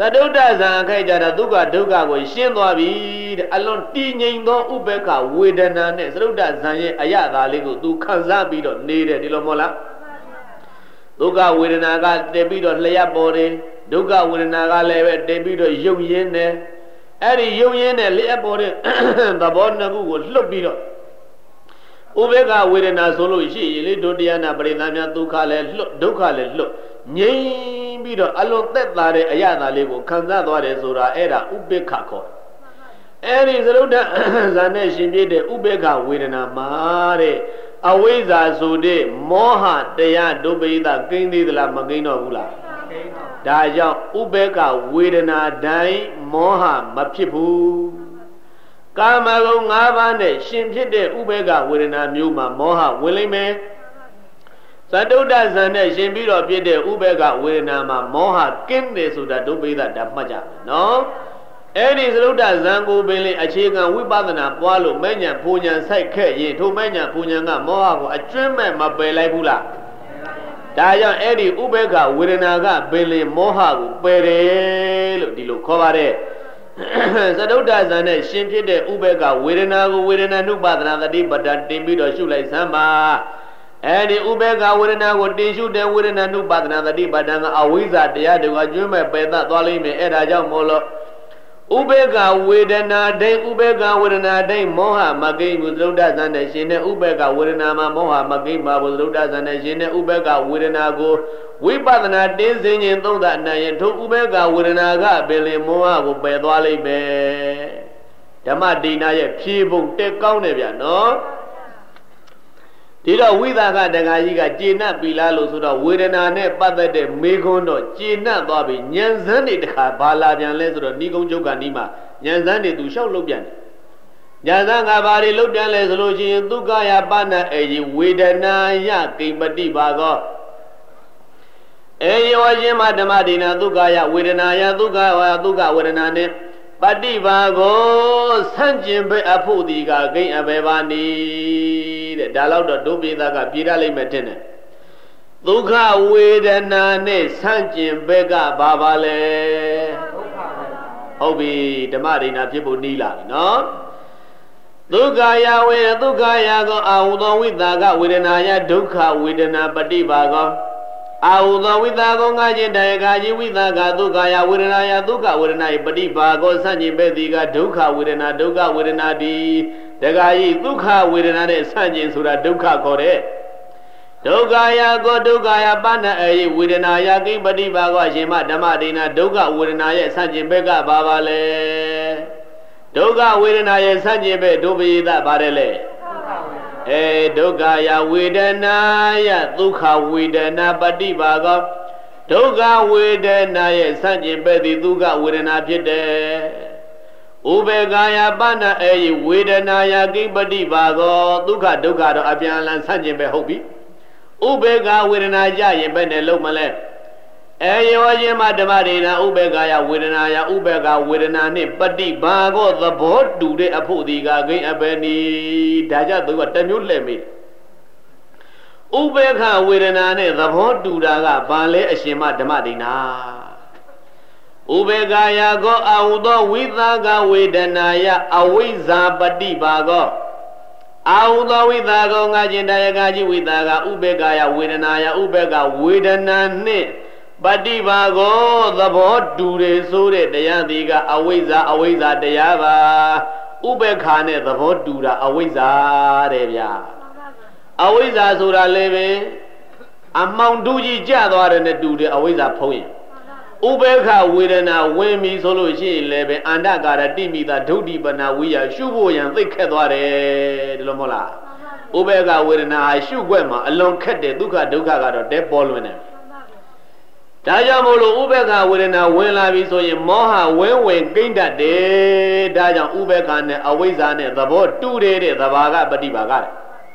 တုဒ္ဒဇံအခိုက်ကြတာဒုက္ခဒုက္ခကိုရှင်းသွားပြီတဲ့အလွန်တည်ငြိမ်သောဥပေက္ခဝေဒနာနဲ့သတုဒ္ဒဇံရဲ့အရသာလေးကိုသူခံစားပြီးတော့နေတယ်ဒီလိုမဟုတ်လားဒုက္ခဝေဒနာကတည်ပြီးတော့လျှပ်ပေါ်တယ်ဒုက္ခဝေဒနာကလည်းပဲတည်ပြီးတော့ယုံရင်းတယ်အဲ့ဒီယုံရင်းနဲ့လျှပ်ပေါ်တဲ့သဘောနှစ်ခုကိုလွတ်ပြီးတော့ဥပေက္ခဝေဒနာဆိုလို့ရှိရင်လေဒုတိယနာပရိသများဒုက္ခလည်းလွတ်ဒုက္ခလည်းလွတ်ငြိမ်ပြီးတော့အလွန်သက်သာတဲ့အရသာလေးကိုခံစားသွားတယ်ဆိုတာအဲ့ဒါဥပေက္ခခေါ်အဲ့ဒီသရုဒ္ဓဇာနဲ့ရှင်ပြည့်တဲ့ဥပေက္ခဝေဒနာမှာတဲ့အဝိဇ္ဇာဆိုတဲ့မောဟတရားဒုပိသကိန်းသေးသလားမကိန်းတော့ဘူးလားဒါကြောင့်ဥပေက္ခဝေဒနာတိုင်းမောဟမဖြစ်ဘူးကာမဂုဏ်၅ပါးနဲ့ရှင်ဖြစ်တဲ့ဥပေက္ခဝေဒနာမျိုးမှာမောဟဝင်လိမ့်မယ်သတုဒ္ဒဇံနဲ့ရှင်ပြီးတော့ဖြစ်တဲ့ဥပေက္ခဝေဒနာမှာမောဟကင်းတယ်ဆိုတာဒုပိသဓမ္မကြမယ်နော်အဲ့ဒီသတုဒ္ဒဇံကိုပင်လေအခြေခံဝိပဿနာပွားလို့မဲ့ညာပူညာဆိုင်ခဲ့ရင်ထိုမဲ့ညာပူညာကမောဟကိုအကျွမ်းမဲ့မပယ်လိုက်ဘူးလားဒါကြောင့်အဲ့ဒီဥပေက္ခဝေဒနာကပင်လေမောဟကိုပယ်တယ်လို့ဒီလိုခေါ်ပါတယ်သတုဒ္ဒဇံနဲ့ရှင်ဖြစ်တဲ့ဥပေက္ခဝေဒနာကိုဝေဒနာနုပါဒနာတတိပတ္တတင်ပြီးတော့ရှုလိုက်စမ်းပါအဲ့ဒီဥပေက္ခဝေဒနာကိုတင်ရှုတဲ့ဝေဒနာနုပါဒနာတတိပတ္တကအဝိဇ္ဇာတရားတွေကကျွမ်းမဲ့ပယ်သသွားလိမ့်မယ်အဲ့ဒါကြောင့်မို့လို့ဥပေက္ခဝေဒနာဒိဋ္ဌဥပေက္ခဝေဒနာဒိဋ္ဌမောဟမကိန်းဘူးသရုဒ္ဒဇံနဲ့ရှင်တဲ့ဥပေက္ခဝေဒနာမှာမောဟမကိန်းပါဘူးသရုဒ္ဒဇံနဲ့ရှင်တဲ့ဥပေက္ခဝေဒနာကိုဝိပဿနာတင်းစင်ခြင်းသုံးသအနံ့ရင်ထိုဥပေက္ခဝေဒနာကပင်လေမောဟကိုပယ်သွားလိမ့်မယ်ဓမ္မဒိဏရဲ့ဖြေပုံတက်ကောင်းတယ်ဗျာနော်ဒီတော့ဝိသကတက္ကကြီးကကျေနပ်ပြီလားလို့ဆိုတော့ဝေဒနာနဲ့ပတ်သက်တဲ့မေခွန်းတော့ကျေနပ်သွားပြီဉာဏ်စမ်းတွေတခါဘာလာပြန်လဲဆိုတော့ဏိကုံချုပ်ကနီးမှာဉာဏ်စမ်းတွေသူလျှောက်လုပ်ပြန်တယ်ဉာဏ်စမ်းကဘာတွေလုပ်ပြန်လဲဆိုလို့ရှိရင်ဒုက္ခယပဏအေယဝေဒနာယကိမ္ပတိပါကောအေယောရှင်မဓမ္မဒိနာဒုက္ခယဝေဒနာယဒုက္ခဝဒုက္ခဝေဒနာနဲ့ပฏิဘာကိုဆန့်ကျင်ဘက်အဖို့ဒီကဂိမ်းအဘေပါနီတဲ့ဒါတော့ဒုပိသကပြေရလိမ့်မယ်ထင်တယ်ဒုက္ခဝေဒနာနဲ့ဆန့်ကျင်ဘက်ကဘာပါလဲဟုတ်ပြီဓမ္မဒိနာဖြစ်ဖို့နီးလာပြီနော်ဒုက္ခယဝေဒုက္ခယကောအာဟုသောဝိသကဝေဒနာယဒုက္ခဝေဒနာပฏิဘာကောအာဟုသောဝိသကောငါခြင်းတယကာကြီးဝိသကဒုက္ခယဝေဒနာယဒုက္ခဝေဒနာယပฏิဘာကောဆန့်ကျင်ဘက်ဒီကဒုက္ခဝေဒနာဒုက္ခဝေဒနာဒီတက္ကကြီးဒုက္ခဝေဒနာနဲ့ဆန့်ကျင်ဆိုတာဒုက္ခခေါ်တဲ့ဒုက္ခယကောဒုက္ခယပဏအေဝေဒနာယကိပฏิဘာကောရှင်မဓမ္မဒိနာဒုက္ခဝေဒနာရဲ့ဆန့်ကျင်ဘက်ကဘာပါလဲဒုက္ခဝေဒနာရဲ့ဆန့်ကျင်ဘက်ဒုပိသပါတယ်လေအဲဒုက္ခယဝေဒနာယဒုက္ခဝေဒနာပฏิဘာကောဒုက္ခဝေဒနာရဲ့ဆန့်ကျင်ဘက်သည်ဒုက္ခဝေဒနာဖြစ်တယ်ဥပေက္ခယပဏအေဝေဒနာယကိပฏิဘာကောဒုက္ခဒုက္ခတော့အပြန်အလှန်ဆန့်ကျင်ပဲဟုတ်ပြီဥပေက္ခဝေဒနာကြရင်ဘယ်နဲ့လုံးမလဲအေယောရှင်မဓမ္မဒိနာဥပေက္ခယဝေဒနာယဥပေက္ခဝေဒနာနှင့်ပฏิဘာကောသဘောတူတဲ့အဖို့ဒီကဂိမ်းအပယ်နီဒါကြသူကတမျိုးလှည့်မိဥပေက္ခဝေဒနာနဲ့သဘောတူတာကဘာလဲအရှင်မဓမ္မဒိနာဥပေက္ခယကောအာဟုသောဝိသကဝေဒနာယအဝိဇ္ဇာပฏิဘာကောအာဟုသောဝိသကောငါခြင်းတယကာကြီးဝိသကဥပေက္ခယဝေဒနာယဥပေက္ခဝေဒနာနှင့်ပฏิဘာကောသဘောတူတယ်ဆိုတဲ့တရားဒီကအဝိဇ္ဇာအဝိဇ္ဇာတရားပါဥပေက္ခနဲ့သဘောတူတာအဝိဇ္ဇာတဲ့ဗျာအဝိဇ္ဇာဆိုတာလည်းပဲအမောင်တူကြီးကြသွားတယ်နဲ့တူတယ်အဝိဇ္ဇာဖုံးရင်ဥပေက္ခဝေဒနာဝင်ပြီဆိုလို့ရှိရင်လည်းပဲအန္တကာရတိမိတာဒုဋ္ဌိပနာဝိယရှုဖို့ရန်သိခက်သွားတယ်ဒီလိုမဟုတ်လားဥပေက္ခဝေဒနာဟာရှုွက်မှာအလွန်ခက်တယ်ဒုက္ခဒုက္ခကတော့တဲပေါ်လွင်တယ်ဒါကြောင့်မို့လို့ဥပေက္ခဝေဒနာဝင်လာပြီဆိုရင်မောဟဝင်းဝင်ကိမ့်တတ်တယ်ဒါကြောင့်ဥပေက္ခနဲ့အဝိဇ္ဇာနဲ့သဘောတူတယ်တဲ့သဘာကပฏิဘာကတဲ့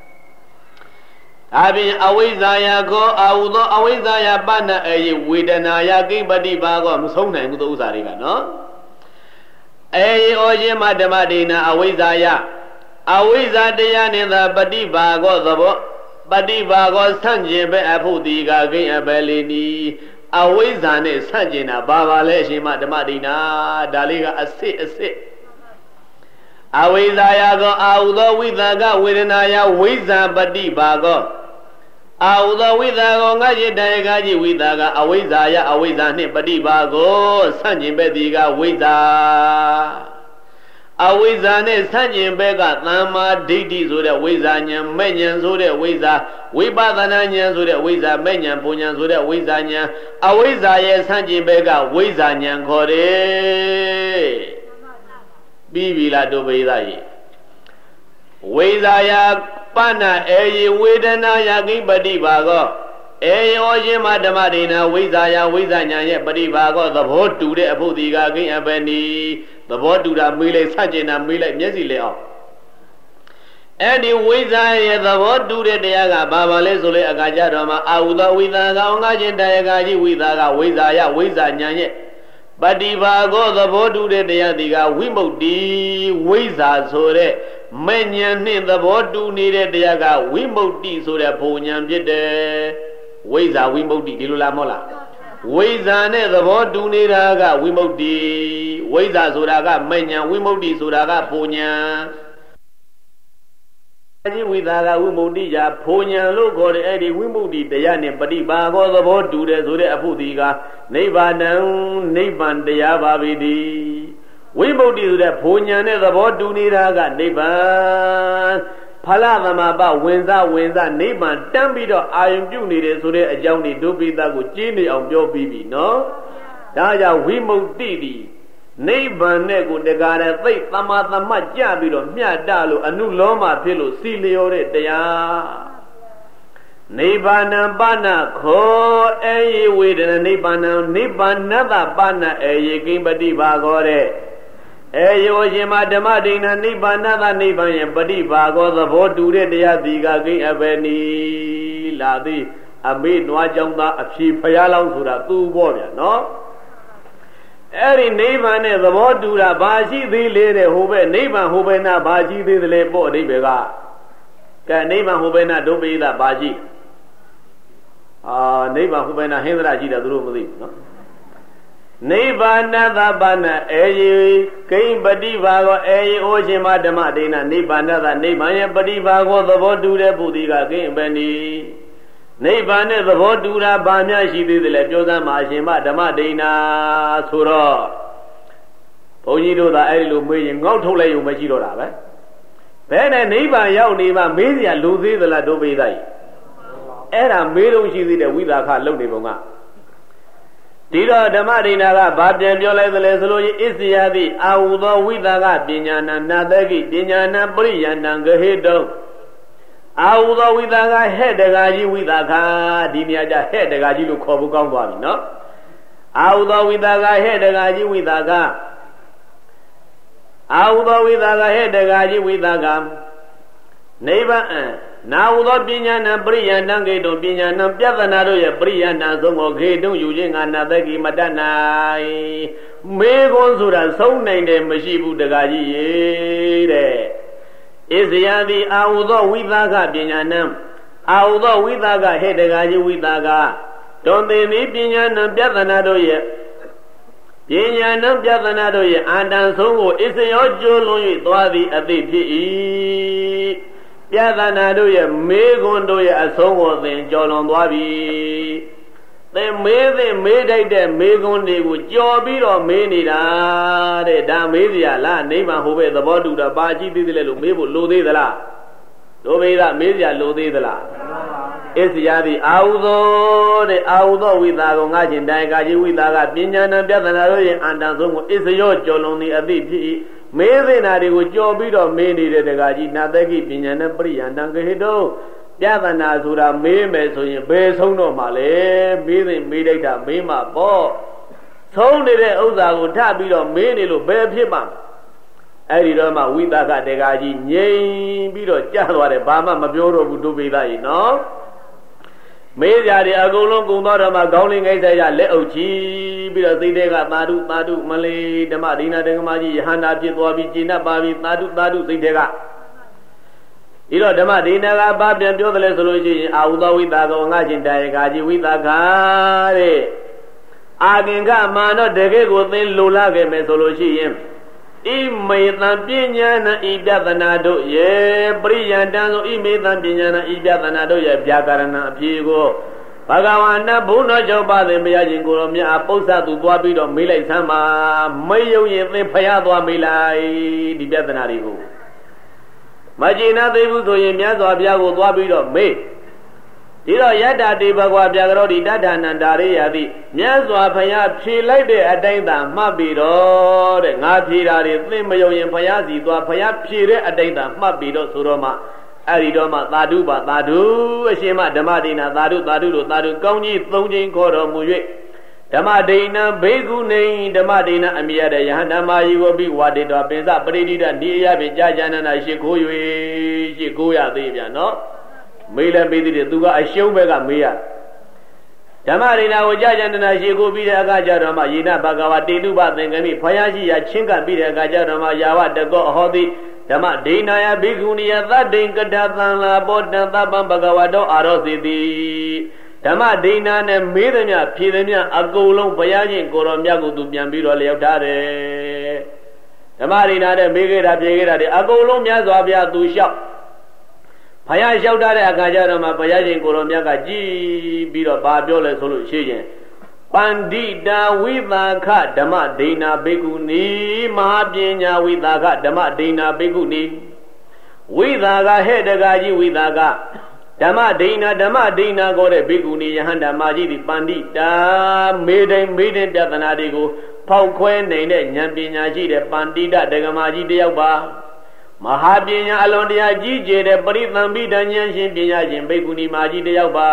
ဒါပြင်အဝိဇ္ဇာယကောအာဟုသောအဝိဇ္ဇာယပဏအေဝေဒနာယကိပฏิဘာကောမဆုံးနိုင်ဘူးသူဥစ္စာတွေကနော်အေဩရှင်မဓမ္မဒိနာအဝိဇ္ဇာယအဝိဇ္ဇာတရားနဲ့သာပฏิဘာကောသဘောပฏิဘာကောဆန့်ကျင်ဘက်အဖို့ဒီကကိအပလီနီအဝိဇ္ဇာနဲ့ဆန့်ကျင်တာဘာပါလဲအရှင်မဓမ္မဒိနာဒါလေးကအစစ်အစစ်အဝိဇ္ဇာယကောအာဟုသောဝိသကဝေဒနာယဝိဇ္ဇာပฏิပါကောအာဟုသောဝိသကောငါจิตတယကကြီးဝိသကအဝိဇ္ဇာယအဝိဇ္ဇာနှင့်ပฏิပါကောဆန့်ကျင်ဘက်ဒီကဝိဇ္ဇာအဝိဇ္ဇာနဲ့ဆန့်ကျင်ဘက်ကသမ္မာဒိဋ္ဌိဆိုတဲ့ဝိဇ္ဇာဉာဏ်မဲ့ဉာဏ်ဆိုတဲ့ဝိဇ္ဇာဝိပဿနာဉာဏ်ဆိုတဲ့ဝိဇ္ဇာမဲ့ဉာဏ်ပူဉာဏ်ဆိုတဲ့ဝိဇ္ဇာဉာဏ်အဝိဇ္ဇာရဲ့ဆန့်ကျင်ဘက်ကဝိဇ္ဇာဉာဏ်ခေါ်တယ်ပြီးပြီလားတို့ပိသားကြီးဝိဇ္ဇာယပဏ္ဏအေယဝေဒနာယကိပฏิပါကောအေယောရှင်မဓမ္မဒိနာဝိဇ္ဇာယဝိဇ္ဇာဉာဏ်ရဲ့ပฏิပါကောသဘောတူတဲ့အဖို့ဒီကကိအပနိသဘောတူတာမေးလိုက်ဆန့်ကျင်တာမေးလိုက်မျက်စိလဲအောင်အဲ့ဒီဝိဇ္ဇာရဲ့သဘောတူတဲ့တရားကဘာပါလဲဆိုလေအခါကြတော့မှအာဟုသောဝိသကောင်ငါချင်းတရားကကြီးဝိသကဝိဇ္ဇာယဝိဇ္ဇာဉာဏ်ရဲ့ပฏิပါကောသဘောတူတဲ့တရားဒီကဝိမု ക്തി ဝိဇ္ဇာဆိုတဲ့မဲ့ဉာဏ်နှင့်သဘောတူနေတဲ့တရားကဝိမု ക്തി ဆိုတဲ့ဘုံဉာဏ်ဖြစ်တယ်ဝိဇ္ဇာဝိမု ക്തി ဒီလိုလားမဟုတ်လားဝိဇ္ဇာနဲ့သဘောတူနေတာကဝိမု ക്തി ဝိဇ္ဇာဆိုတာကမဲ့ဉာဏ်ဝိမု ക്തി ဆိုတာကဘုံဉာဏ်အကြီးဝိသကဝိမု ക്തി ညာဘုံဉာဏ်လို့ခေါ်တဲ့အဲ့ဒီဝိမု ക്തി တရားနဲ့ပฏิပါကောသဘောတူတယ်ဆိုတဲ့အဖို့ဒီကနိဗ္ဗာန်နိဗ္ဗာန်တရားပါပြီဒီဝိမု ക്തി ဆိုတဲ့ဘုံဉာဏ်နဲ့သဘောတူနေတာကနိဗ္ဗာန်ဖလသမပဝင်စားဝင်စားနိဗ္ဗာန်တန်းပြီးတော့အာယုံပြုနေတယ်ဆိုတဲ့အကြောင်းဒီဒုပိသကိုကျင်းနေအောင်ပြောပြီးပြီနော်ဒါကြောင့်ဝိမု ക്തി ဒီနိဗ္ဗာန်နဲ့ကိုတကားတဲ့သိသမာသမတ်ကြပြီးတော့မျှတလို့အနုလောမဖြစ်လို့စီလျော်တဲ့တရားနိဗ္ဗာန်ပဏခောအေယဝေဒနာနိဗ္ဗာန်နိဗ္ဗာန်တပဏအေယကိပฏิပါကောတဲ့အေယောရှင်မဓမ္မဒိဏနိဗ္ဗာန်တနိဗ္ဗာန်ရဲ့ပฏิပါကောသဘောတူတဲ့တရားဒီကကိအဘေနီလာသည်အမေနွားကြောင့်သာအဖြေဖျားလောင်းဆိုတာသူ့ဘောဗျာနော်အဲ့ဒီနိဗ္ဗာန်နဲ့သဘောတူတာဘာရှိသေးလဲတဲ့ဟိုဘက်နိဗ္ဗာန်ဟိုဘက်နာဘာရှိသေးတယ်လဲပေါ့အဓိပ္ပာယ်ကကဲနိဗ္ဗာန်ဟိုဘက်နာဒုပိသဘာရှိအာနိဗ္ဗာန်ဟိုဘက်နာဟိန္ဒရာရှိတယ်သူတို့မသိဘူးနော်နိဗ္ဗာန်တပဏအေယကိပฏิပါကောအေယဩရှင်မဓမ္မဒိဏနိဗ္ဗာန်တနိဗ္ဗာန်ရဲ့ပฏิပါကောသဘောတူတဲ့ပုတိကကိအပနိနိဗ္ဗာန်နဲ့သဘောတူတာဘာများရှိသေးတယ်လဲပြောစမ်းပါရှင်မဓမ္မဒိဏဆိုတော့ဘုန်းကြီးတို့သာအဲ့ဒီလိုမေးရင်ငေါက်ထုတ်လိုက်ရုံမရှိတော့တာပဲဘယ်နဲ့နိဗ္ဗာန်ရောက်နေမှမေးစရာလိုသေးသလားဒုပိသကြီးအဲ့ဒါမေးလို့ရှိသေးတယ်ဝိသခလုံနေပုံကဒီတော့ဓမ္မဒိဏကဘာပြန်ပြောလိုက်သလဲဆိုလို့ဣစ္စယတိအာဟုသောဝိသကပညာနာနာတကိပညာနာပရိယန္တံဂဟေတုအာဟုသောဝိသကဟဲ့တကာကြီးဝိသကဒီနေရာကျဟဲ့တကာကြီးလို့ခေါ်ဖို့ကောင်းသွားပြီနော်အာဟုသောဝိသကဟဲ့တကာကြီးဝိသကအာဟုသောဝိသကဟဲ့တကာကြီးဝိသကနိဗ္ဗာန်နာဟုသောပညာနာပရိယန္တံဂေတုပညာနာပြဿနာတို့ရဲ့ပရိယန္တဆုံးကိုဂေတုယူခြင်းငါနာတကိမတတ်နိုင်မေခွန်းဆိုတာဆုံးနိုင်တယ်မရှိဘူးတကာကြီးရေတဲ့ဣဇယတိအာဟုသောဝိသကပညာနာအာဟုသောဝိသကဟဲ့တကာကြီးဝိသကတွန်သိမိပညာနာပြဿနာတို့ရဲ့ပညာနာပြဿနာတို့ရဲ့အာတန်ဆုံးကိုဣဇယောကျိုးလွန်၍သွားသည်အသိဖြစ်၏ပြဿနာတို့ရဲ့မေခွန်းတို့ရဲ့အဆုံးကိုသင်ကြော်လွန်သွားပြီသင်မေးသင်မေးတိုက်တဲ့မေခွန်းတွေကိုကြော်ပြီးတော့မေးနေတာတဲ့ဒါမေးစရာလားနိဗ္ဗာန်ဟိုဘက်သဘောတူတာပါရှိသေးတယ်လို့မေးဖို့လိုသေးသလားတို့မေးတာမေးစရာလိုသေးသလားဣစ္စယတိအာဟုသောတဲ့အာဟုသောဝိသကောငါချင်းတိုင်ကာကြီးဝိသကပညာနာပြဿနာတို့ရဲ့အန္တန်ဆုံးကိုဣစ္စယောကြော်လွန်သည်အသိဖြစ်၏မေးသိနာတွေကိုကြော်ပြီးတော့မေးနေတဲ့တကာကြီးနာတကိပညာနဲ့ပရိယန္တံဂဟေတုပြဿနာဆိုတာမေးမယ်ဆိုရင်ဘယ်ဆုံးတော့မှလဲမေးသိမေးလိုက်တာမေးမှာပေါ့ဆုံးနေတဲ့ဥစ္စာကိုထပြီးတော့မေးနေလို့ဘယ်ဖြစ်မှာအဲ့ဒီတော့မှဝိသကတကာကြီးငြိမ်ပြီးတော့ကြားသွားတယ်ဘာမှမပြောတော့ဘူးဒုပိသကြီးနော်မေးကြတယ်အကုန်လုံးကုံသွားတော့မှခေါင်းလေးငိမ့်ဆက်ရလက်အုပ်ချီပြီးတော့စိတ်တွေကသာဓုသာဓုမလေးဓမ္မဒိဏဓမ္မကြီးယဟန္တာဖြစ်သွားပြီးကျင့်တတ်ပါပြီသာဓုသာဓုစိတ်တွေကဒီတော့ဓမ္မဒိဏကဘာပြန်ပြောတယ်လဲဆိုလို့ရှိရင်အာဟုသောဝိသကောငါချင်းတိုင်ကာကြီးဝိသကတဲ့အာကင်ကမာနောတကယ်ကိုသင်လိုလားခဲ့မယ်ဆိုလို့ရှိရင်ဣမေတံပညာနာဣပြသနာတို့ရဲ့ပရိယံတံဆိုဣမေတံပညာနာဣပြသနာတို့ရဲ့ဗျာကရဏအဖြေကိုဘဂဝါနဘုန်းတော်ကြောင့်ပါသည်မရခြင်းကိုယ်တော်မြတ်အပု္ပ္ပသူသွားပြီးတော့မေးလိုက်ဆမ်းပါမေးရုံရင်သင်ဖျားသွားမေးလိုက်ဒီပြဿနာတွေကိုမကျေနပ်သေးဘူးဆိုရင်မြတ်စွာဘုရားကိုသွားပြီးတော့မေးဒီတော့ယတ္တတိဘဂဝါဗျာကရောတိတဋ္ဌာနန္တာရိယတိမြတ်စွာဘုရားဖြေလိုက်တဲ့အတိုင်းသာမှတ်ပြီးတော့တဲ့ငါဖြေတာတွေသင်မယုံရင်ဘုရားစီသွားဘုရားဖြေတဲ့အတိုင်းသာမှတ်ပြီးတော့ဆိုတော့မှအဲ့ဒီတော့မှသာဓုပါသာဓုအရှင်မဓမ္မဒိဏသာဓုသာဓုတို့သာဓုကောင်းကြီးသုံးခြင်းခေါ်တော်မူ၍ဓမ္မဒိဏဘေကုနေဓမ္မဒိဏအမိရတဲ့ယဟန္တာမယီကိုပြီးဝါတေတော်ပင်စပရိဒိတနေရဖြင့်ကြာကြာနာနာရှိခိုး၍ရှိခိုးရသေးပြန်နော်မေးလည်းမေးသေးတယ်သူကအရှုံးဘက်ကမေးရဓမ္မဒိဏကိုကြာကြာနာနာရှိခိုးပြီးတဲ့အခါကျတော့မှယေနဘဂဝါတေတုပသင်္ကမိဖယားရှိရာချင်းကပ်ပြီးတဲ့အခါကျတော့မှယာဝတကောအဟောတိဓမ္မဒိဏယဘိက္ခုနိယသတ္တိကတသံလာဘောတံသဗ္ဗံဘဂဝတောအာရောစီတိဓမ္မဒိဏနဲ့မေးသည်မြဖြေသည်မြအကုန်လုံးဘုရားရှင်ကိုတော်မြတ်ကိုသူပြန်ပြီးတော့လျောက်ထားတယ်ဓမ္မဒိဏနဲ့မေးခဲ့တာဖြေခဲ့တာတွေအကုန်လုံးမြတ်စွာဘုရားသူလျှောက်ဘုရားလျှောက်ထားတဲ့အခါကျတော့မှဘုရားရှင်ကိုတော်မြတ်ကကြည်ပြီးတော့ဗာပြောလဲဆိုလို့ရှိရင်ပန္တိတာဝိသခဓမ္မဒိဏဘိက္ခုနီမဟာပညာဝိသခဓမ္မဒိဏဘိက္ခုနီဝိသကဟဲ့တကာကြီးဝိသကဓမ္မဒိဏဓမ္မဒိဏကိုတဲ့ဘိက္ခုနီယဟန္တာမကြီးဒီပန္တိတာမေတိုင်းမေတိုင်းပြဿနာတွေကိုဖောက်ခွဲနိုင်တဲ့ဉာဏ်ပညာရှိတဲ့ပန္တိတဒဂမကြီးတယောက်ပါမဟာပညာအလွန်တရာကြီးကျယ်တဲ့ပရိသံပိတဉာဏ်ရှင်ပညာရှင်ဘိက္ခုနီမကြီးတယောက်ပါ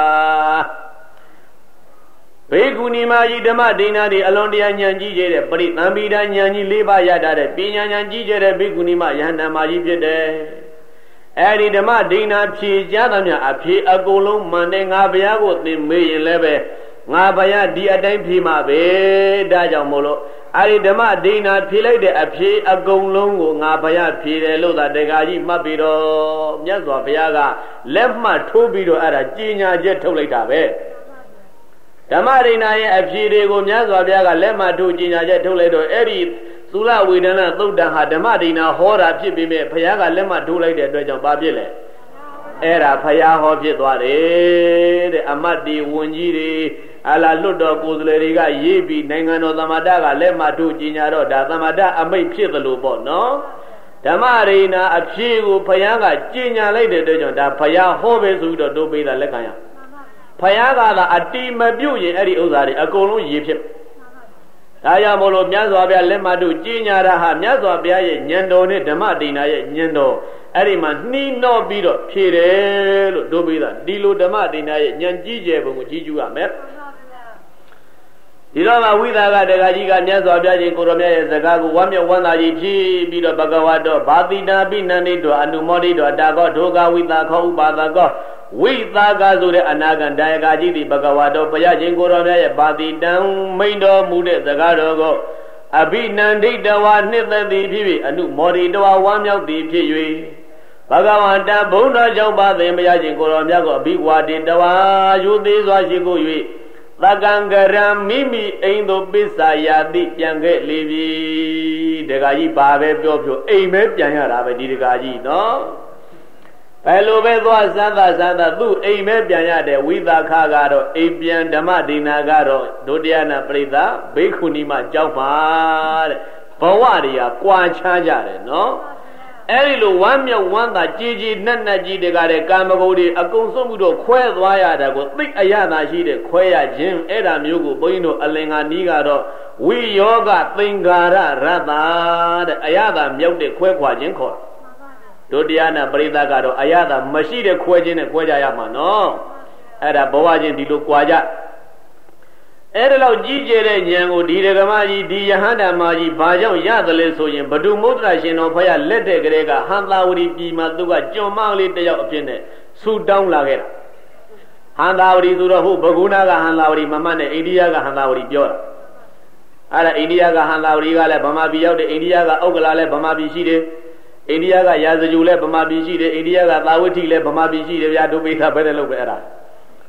ဘေကုဏီမာကြီးဓမ္မဒိဏတွေအလွန်တရာဉာဏ်ကြီးကျတဲ့ပရိသံပိဒဉာဏ်ကြီး၄ပါးရတာတဲ့ပညာဉာဏ်ကြီးကျတဲ့ဘေကုဏီမယဟန္တာမကြီးဖြစ်တယ်အဲဒီဓမ္မဒိဏဖြေကြသမျှအဖြေအကုန်လုံးမှန်တယ်ငါဘုရားကိုသင်မေးရင်လည်းပဲငါဘုရားဒီအတိုင်းဖြေမှာပဲဒါကြောင့်မို့လို့အဲဒီဓမ္မဒိဏဖြေလိုက်တဲ့အဖြေအကုန်လုံးကိုငါဘုရားဖြေတယ်လို့သာတရားကြီးမှတ်ပြီးတော့မြတ်စွာဘုရားကလက်မှတ်ထိုးပြီးတော့အဲ့ဒါကြီးညာချက်ထုတ်လိုက်တာပဲဓမ္မဒိဏရဲ့အဖြေတွေကိုမြတ်စွာဘုရားကလက်မှတ်ထိုးကြီးညာချက်ထုတ်လိုက်တော့အဲ့ဒီသုလဝေဒနာသုတ်တံဟာဓမ္မဒိဏဟောတာဖြစ်ပြီးမြဲဘုရားကလက်မှတ်ထိုးလိုက်တဲ့အတွက်ကြောင့်ဘာဖြစ်လဲအဲ့ဒါဘုရားဟောဖြစ်သွားတယ်တဲ့အမတ်ဒီဝန်ကြီးတွေအလားလွတ်တော်ကိုယ်စားလှယ်တွေကရေးပြီးနိုင်ငံတော်သမ္မတကလက်မှတ်ထိုးကြီးညာတော့ဒါသမ္မတအမိန့်ဖြစ်သလိုပေါ့နော်ဓမ္မဒိဏအဖြေကိုဘုရားကကြီးညာလိုက်တဲ့အတွက်ကြောင့်ဒါဘုရားဟောပဲဆိုပြီးတော့တို့ပေးတာလက်ခံရဘုရားကသာအတိမပြုတ်ရင်အဲ့ဒီဥစ္စာတွေအကုန်လုံးရည်ဖြစ်ဒါကြောင့်မို့လို့မြတ်စွာဘုရားလက်မှတ်တို့ကြီးညာတာဟာမြတ်စွာဘုရားရဲ့ဉာဏ်တော်နဲ့ဓမ္မဒိဏရဲ့ဉာဏ်တော်အဲ့ဒီမှာနှီးနှောပြီးတော့ဖြေတယ်လို့တို့ပေးတာဒီလိုဓမ္မဒိဏရဲ့ဉာဏ်ကြီးကျယ်ပုံကိုကြီးကျူးရမယ်ဒီတော့မှဝိသကတကကြီးကမြတ်စွာဘုရားရှင်ကိုရောမြတ်ရဲ့စကားကိုဝမ်းမြောက်ဝမ်းသာကြီးဖြည့်ပြီးတော့ဘဂဝါတော်ဘာတိတာပိနန္ဒိတောအနုမောဒိတောတာကောဒုက္ခဝိသခောဥပါဒကောဝိသကဆိုတဲ့အနာဂံဒါယကကြီးဒီဘဂဝါတော်ဘုရားရှင်ကိုရောမြတ်ရဲ့ဘာတိတံမိန်တော်မူတဲ့စကားတော်ကိုအဘိနန္ဒိတဝါနှစ်သက်သည်ဖြစ်၍အနုမောဒိတဝါဝမ်းမြောက်သည်ဖြစ်၍ဘဂဝါတဘုန်းတော်ကြောင့်ပါသည်ဘုရားရှင်ကိုရောမြတ်ကိုအဘိဝါတိတဝါယူသေးစွာရှိကို၍သကံကရံမိမိအိမ်သို့ပစ္ဆာယာတိပြန်ခဲ့လေပြီဒကာကြီးဘာပဲပြောပြောအိမ်ပဲပြန်ရတာပဲဒီဒကာကြီးနော်ဘယ်လိုပဲသွားစမ်းသာစမ်းသာသူ့အိမ်ပဲပြန်ရတယ်ဝိသခကတော့အိမ်ပြန်ဓမ္မဒိဏကတော့ဒုတိယနာပရိသဘိက္ခုနီမကြောက်ပါတဲ့ဘဝတွေကကွာခြားကြတယ်နော်အဲ့ဒီလိုဝမ်းမြောက်ဝမ်းသာကြည်ကြည်နက်နက်ကြီးတကားတဲ့ကာမဂုဏ်တွေအကုန်ဆုံးမှုတော့ခွဲသွားရတာကိုသိအရသာရှိတဲ့ခွဲရခြင်းအဲ့ဒါမျိုးကိုဘုန်းကြီးတို့အလင်္ကာနီးကတော့ဝိယောဂသင်္ကာရရတ္တာတဲ့အရသာမြောက်တဲ့ခွဲခွာခြင်းခေါ်ဒုတိယနာပရိသကတော့အရသာမရှိတဲ့ခွဲခြင်းနဲ့ခွဲကြရမှာနော်အဲ့ဒါဘဝချင်းဒီလိုကွာကြအဲ့ဒါလောက်ကြီးကျယ်တဲ့ဉာဏ်ကိုဒီဒကမကြီးဒီယဟန္တာမကြီးဘာကြောင့်ရသလဲဆိုရင်ဘဒုမုဒ္ဒရာရှင်တော်ဖယားလက်တဲ့ကလေးကဟန္တာဝရီပြည်မှာသူကကြွန်မလေးတယောက်အဖြစ်နဲ့ဆူတောင်းလာခဲ့တာဟန္တာဝရီဆိုတော့ဟုတ်ဘဂုဏကဟန္တာဝရီမမတ်နဲ့အိန္ဒိယကဟန္တာဝရီပြောတာအဲ့ဒါအိန္ဒိယကဟန္တာဝရီကလည်းဗမာပြည်ရောက်တယ်အိန္ဒိယကဥက္ကလာလည်းဗမာပြည်ရှိတယ်အိန္ဒိယကရာဇဂျူလည်းဗမာပြည်ရှိတယ်အိန္ဒိယကသာဝတိလည်းဗမာပြည်ရှိတယ်ဗျာဒုပိသဘယ်နဲ့လုပ်ပဲအဲ့ဒါ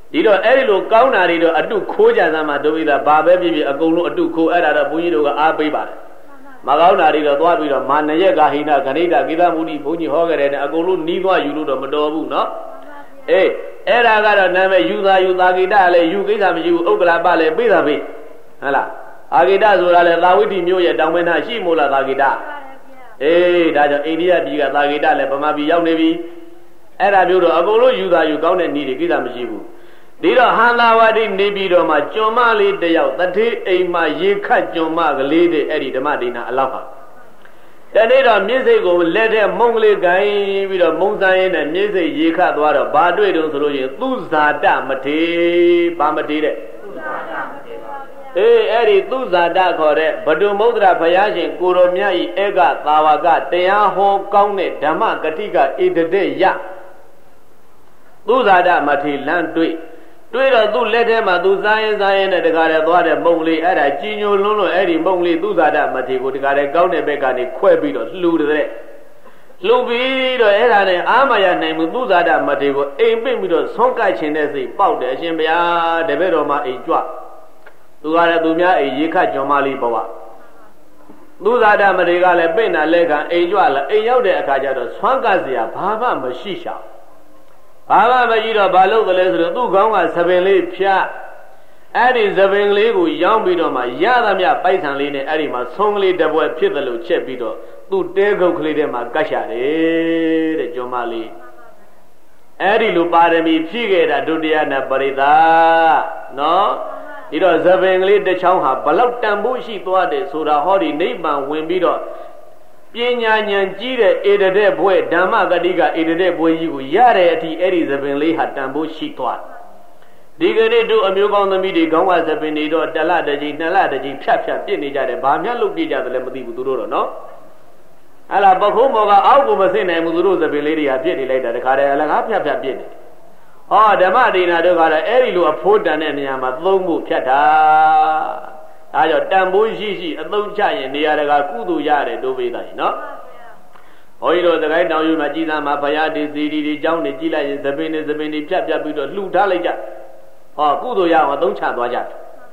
ဒီတော့အဲ့ဒီလိုကောင်းတာတွေတော့အတုခိုးကြစမ်းမှတို့ပြီးသားဘာပဲဖြစ်ဖြစ်အကုန်လုံးအတုခိုးအဲ့ဒါတော့ဘုန်းကြီးတို့ကအားပေးပါတယ်မကောင်းတာတွေတော့သွားပြီးတော့မာနယက်ကဟိနဂဏိတကိသမှုတိဘုန်းကြီးဟောခဲ့တယ်နဲ့အကုန်လုံးနီးသွားယူလို့တော့မတော်ဘူးနော်အေးအဲ့ဒါကတော့နာမည်ယူသာယူသာဂိတလည်းယူကိစ္စမရှိဘူးဥက္ကလာပလည်းပေးတာပေးဟုတ်လားအာဂိတဆိုတာလည်းသာဝိတ္တိမြို့ရဲ့တောင်ပင်နာရှိမို့လားသာဂိတအေးဒါကြောင့်အိန္ဒိယပြည်ကသာဂိတလည်းဗမာပြည်ရောက်နေပြီအဲ့ဒါမျိုးတော့အကုန်လုံးယူသာယူကောင်းတဲ့နည်းတွေကိစ္စမရှိဘူးဒီတော့ဟန္တာဝတိနေပြီးတော့မှကျွန်းမလေးတယောက်တထေးအိမ်မှာရေခတ်ကျွန်းမကလေးတဲ့အဲ့ဒီဓမ္မဒိနာအလောက်ပါတနေ့တော့မြစ်စိတ်ကိုလက်ထဲမုံကလေးကိုင်းပြီးတော့မုံဆိုင်ရင်းနဲ့မြစ်စိတ်ရေခတ်သွားတော့ဘာတွေ့တုံးဆိုလို့ရင်သူဇာတမထေဘာမထေတဲ့သူဇာတမထေပါဗျာအေးအဲ့ဒီသူဇာတခေါ်တဲ့ဗဒုမုဒ္ဒရာဘုရားရှင်ကိုရောမြတ်ဤဧကသာဝကတရားဟောကောင်းတဲ့ဓမ္မဂတိကဣတတေယသူဇာတမထေလမ်းတွေ့တွေ့တော့သူ့လက်ထဲမှာသူစားရင်စားရင်နဲ့တခါတည်းသွားတဲ့မုံလေးအဲ့ဒါကြီးညိုလွန်းလွန်းအဲ့ဒီမုံလေးသူ့ဇာတမထေကိုတခါတည်းကောင်းတဲ့ဘက်ကနေခွဲပြီးတော့လှူတဲ့လှူပြီးတော့အဲ့ဒါနဲ့အာမရနိုင်မှုသူ့ဇာတမထေကိုအိမ်ပင့်ပြီးတော့ဆွန့်ကတ်ခြင်းတဲ့စိတ်ပေါက်တယ်အရှင်ဘုရားတပည့်တော်မှာအိမ်ကြွသူကလည်းသူများအိမ်ရေခတ်ကြွန်မလေးဘဝသူ့ဇာတမထေကလည်းပင့်တာလက်ခံအိမ်ကြွလာအိမ်ရောက်တဲ့အခါကျတော့ဆွန့်ကတ်စရာဘာမှမရှိရှာဘာမှမကြည့်တော့ဘာလို့ကလေးဆိုတော့သူ့ခေါင်းကသပင်လေးဖြတ်အဲ့ဒီသပင်လေးကိုရောင်းပြီးတော့မှရသမျှပိုက်ဆံလေးနဲ့အဲ့ဒီမှာဆုံးကလေးတစ်ပွဲဖြစ်တယ်လို့ချက်ပြီးတော့သူ့တဲကုတ်ကလေးထဲမှာကတ်ရှာတယ်တဲ့ကျွန်းမလေးအဲ့ဒီလိုပါရမီဖြည့်ခဲ့တာဒုတိယနာပရိသနော်ဒီတော့သပင်ကလေးတစ်ချောင်းဟာဘလောက်တန်ဖို့ရှိသွားတယ်ဆိုတာဟောဒီနိဗ္ဗာန်ဝင်ပြီးတော့ပညာဉာဏ်ကြီးတဲ့ဧတတဲ့ဘွဲဓမ္မဂတိကဧတတဲ့ဘွဲကြီးကိုရတဲ့အထိအဲ့ဒီသပင်လေးဟာတန်ဖို့ရှိသွားဒီကနေ့တို့အမျိုးကောင်းသမီးတွေခေါင်းကသပင်တွေတော့တလတကြီးနှစ်လတကြီးဖြတ်ဖြတ်ပြစ်နေကြတယ်ဘာမှလုပ်ပြကြတယ်လည်းမသိဘူးသူတို့တော့နော်အဲ့လားပခုံးမော်ကအောက်ကိုမသိနိုင်ဘူးသူတို့သပင်လေးတွေကပြစ်နေလိုက်တာတခါတည်းအလကားဖြတ်ဖြတ်ပြစ်နေဟောဓမ္မဒိနာတို့ကတော့အဲ့ဒီလိုအဖိုးတန်တဲ့နေရာမှာသုံးဖို့ဖြတ်တာဒါကြောင့်တန်ဖိုးရှိရှိအသုံးချရင်နေရာတကာကုသိုလ်ရတယ်တို့ပေးတာကြီးနော်ဘုန်းကြီးတို့သခိုင်းတောင်ယူမှာကြည်သာမှာဘုရားဒီစီဒီဒီเจ้าနေကြည်လိုက်ရင်သပင်နေသပင်နေဖြတ်ဖြတ်ပြီးတော့လှူထားလိုက်ကြဟောကုသိုလ်ရအောင်အသုံးချသွားကြ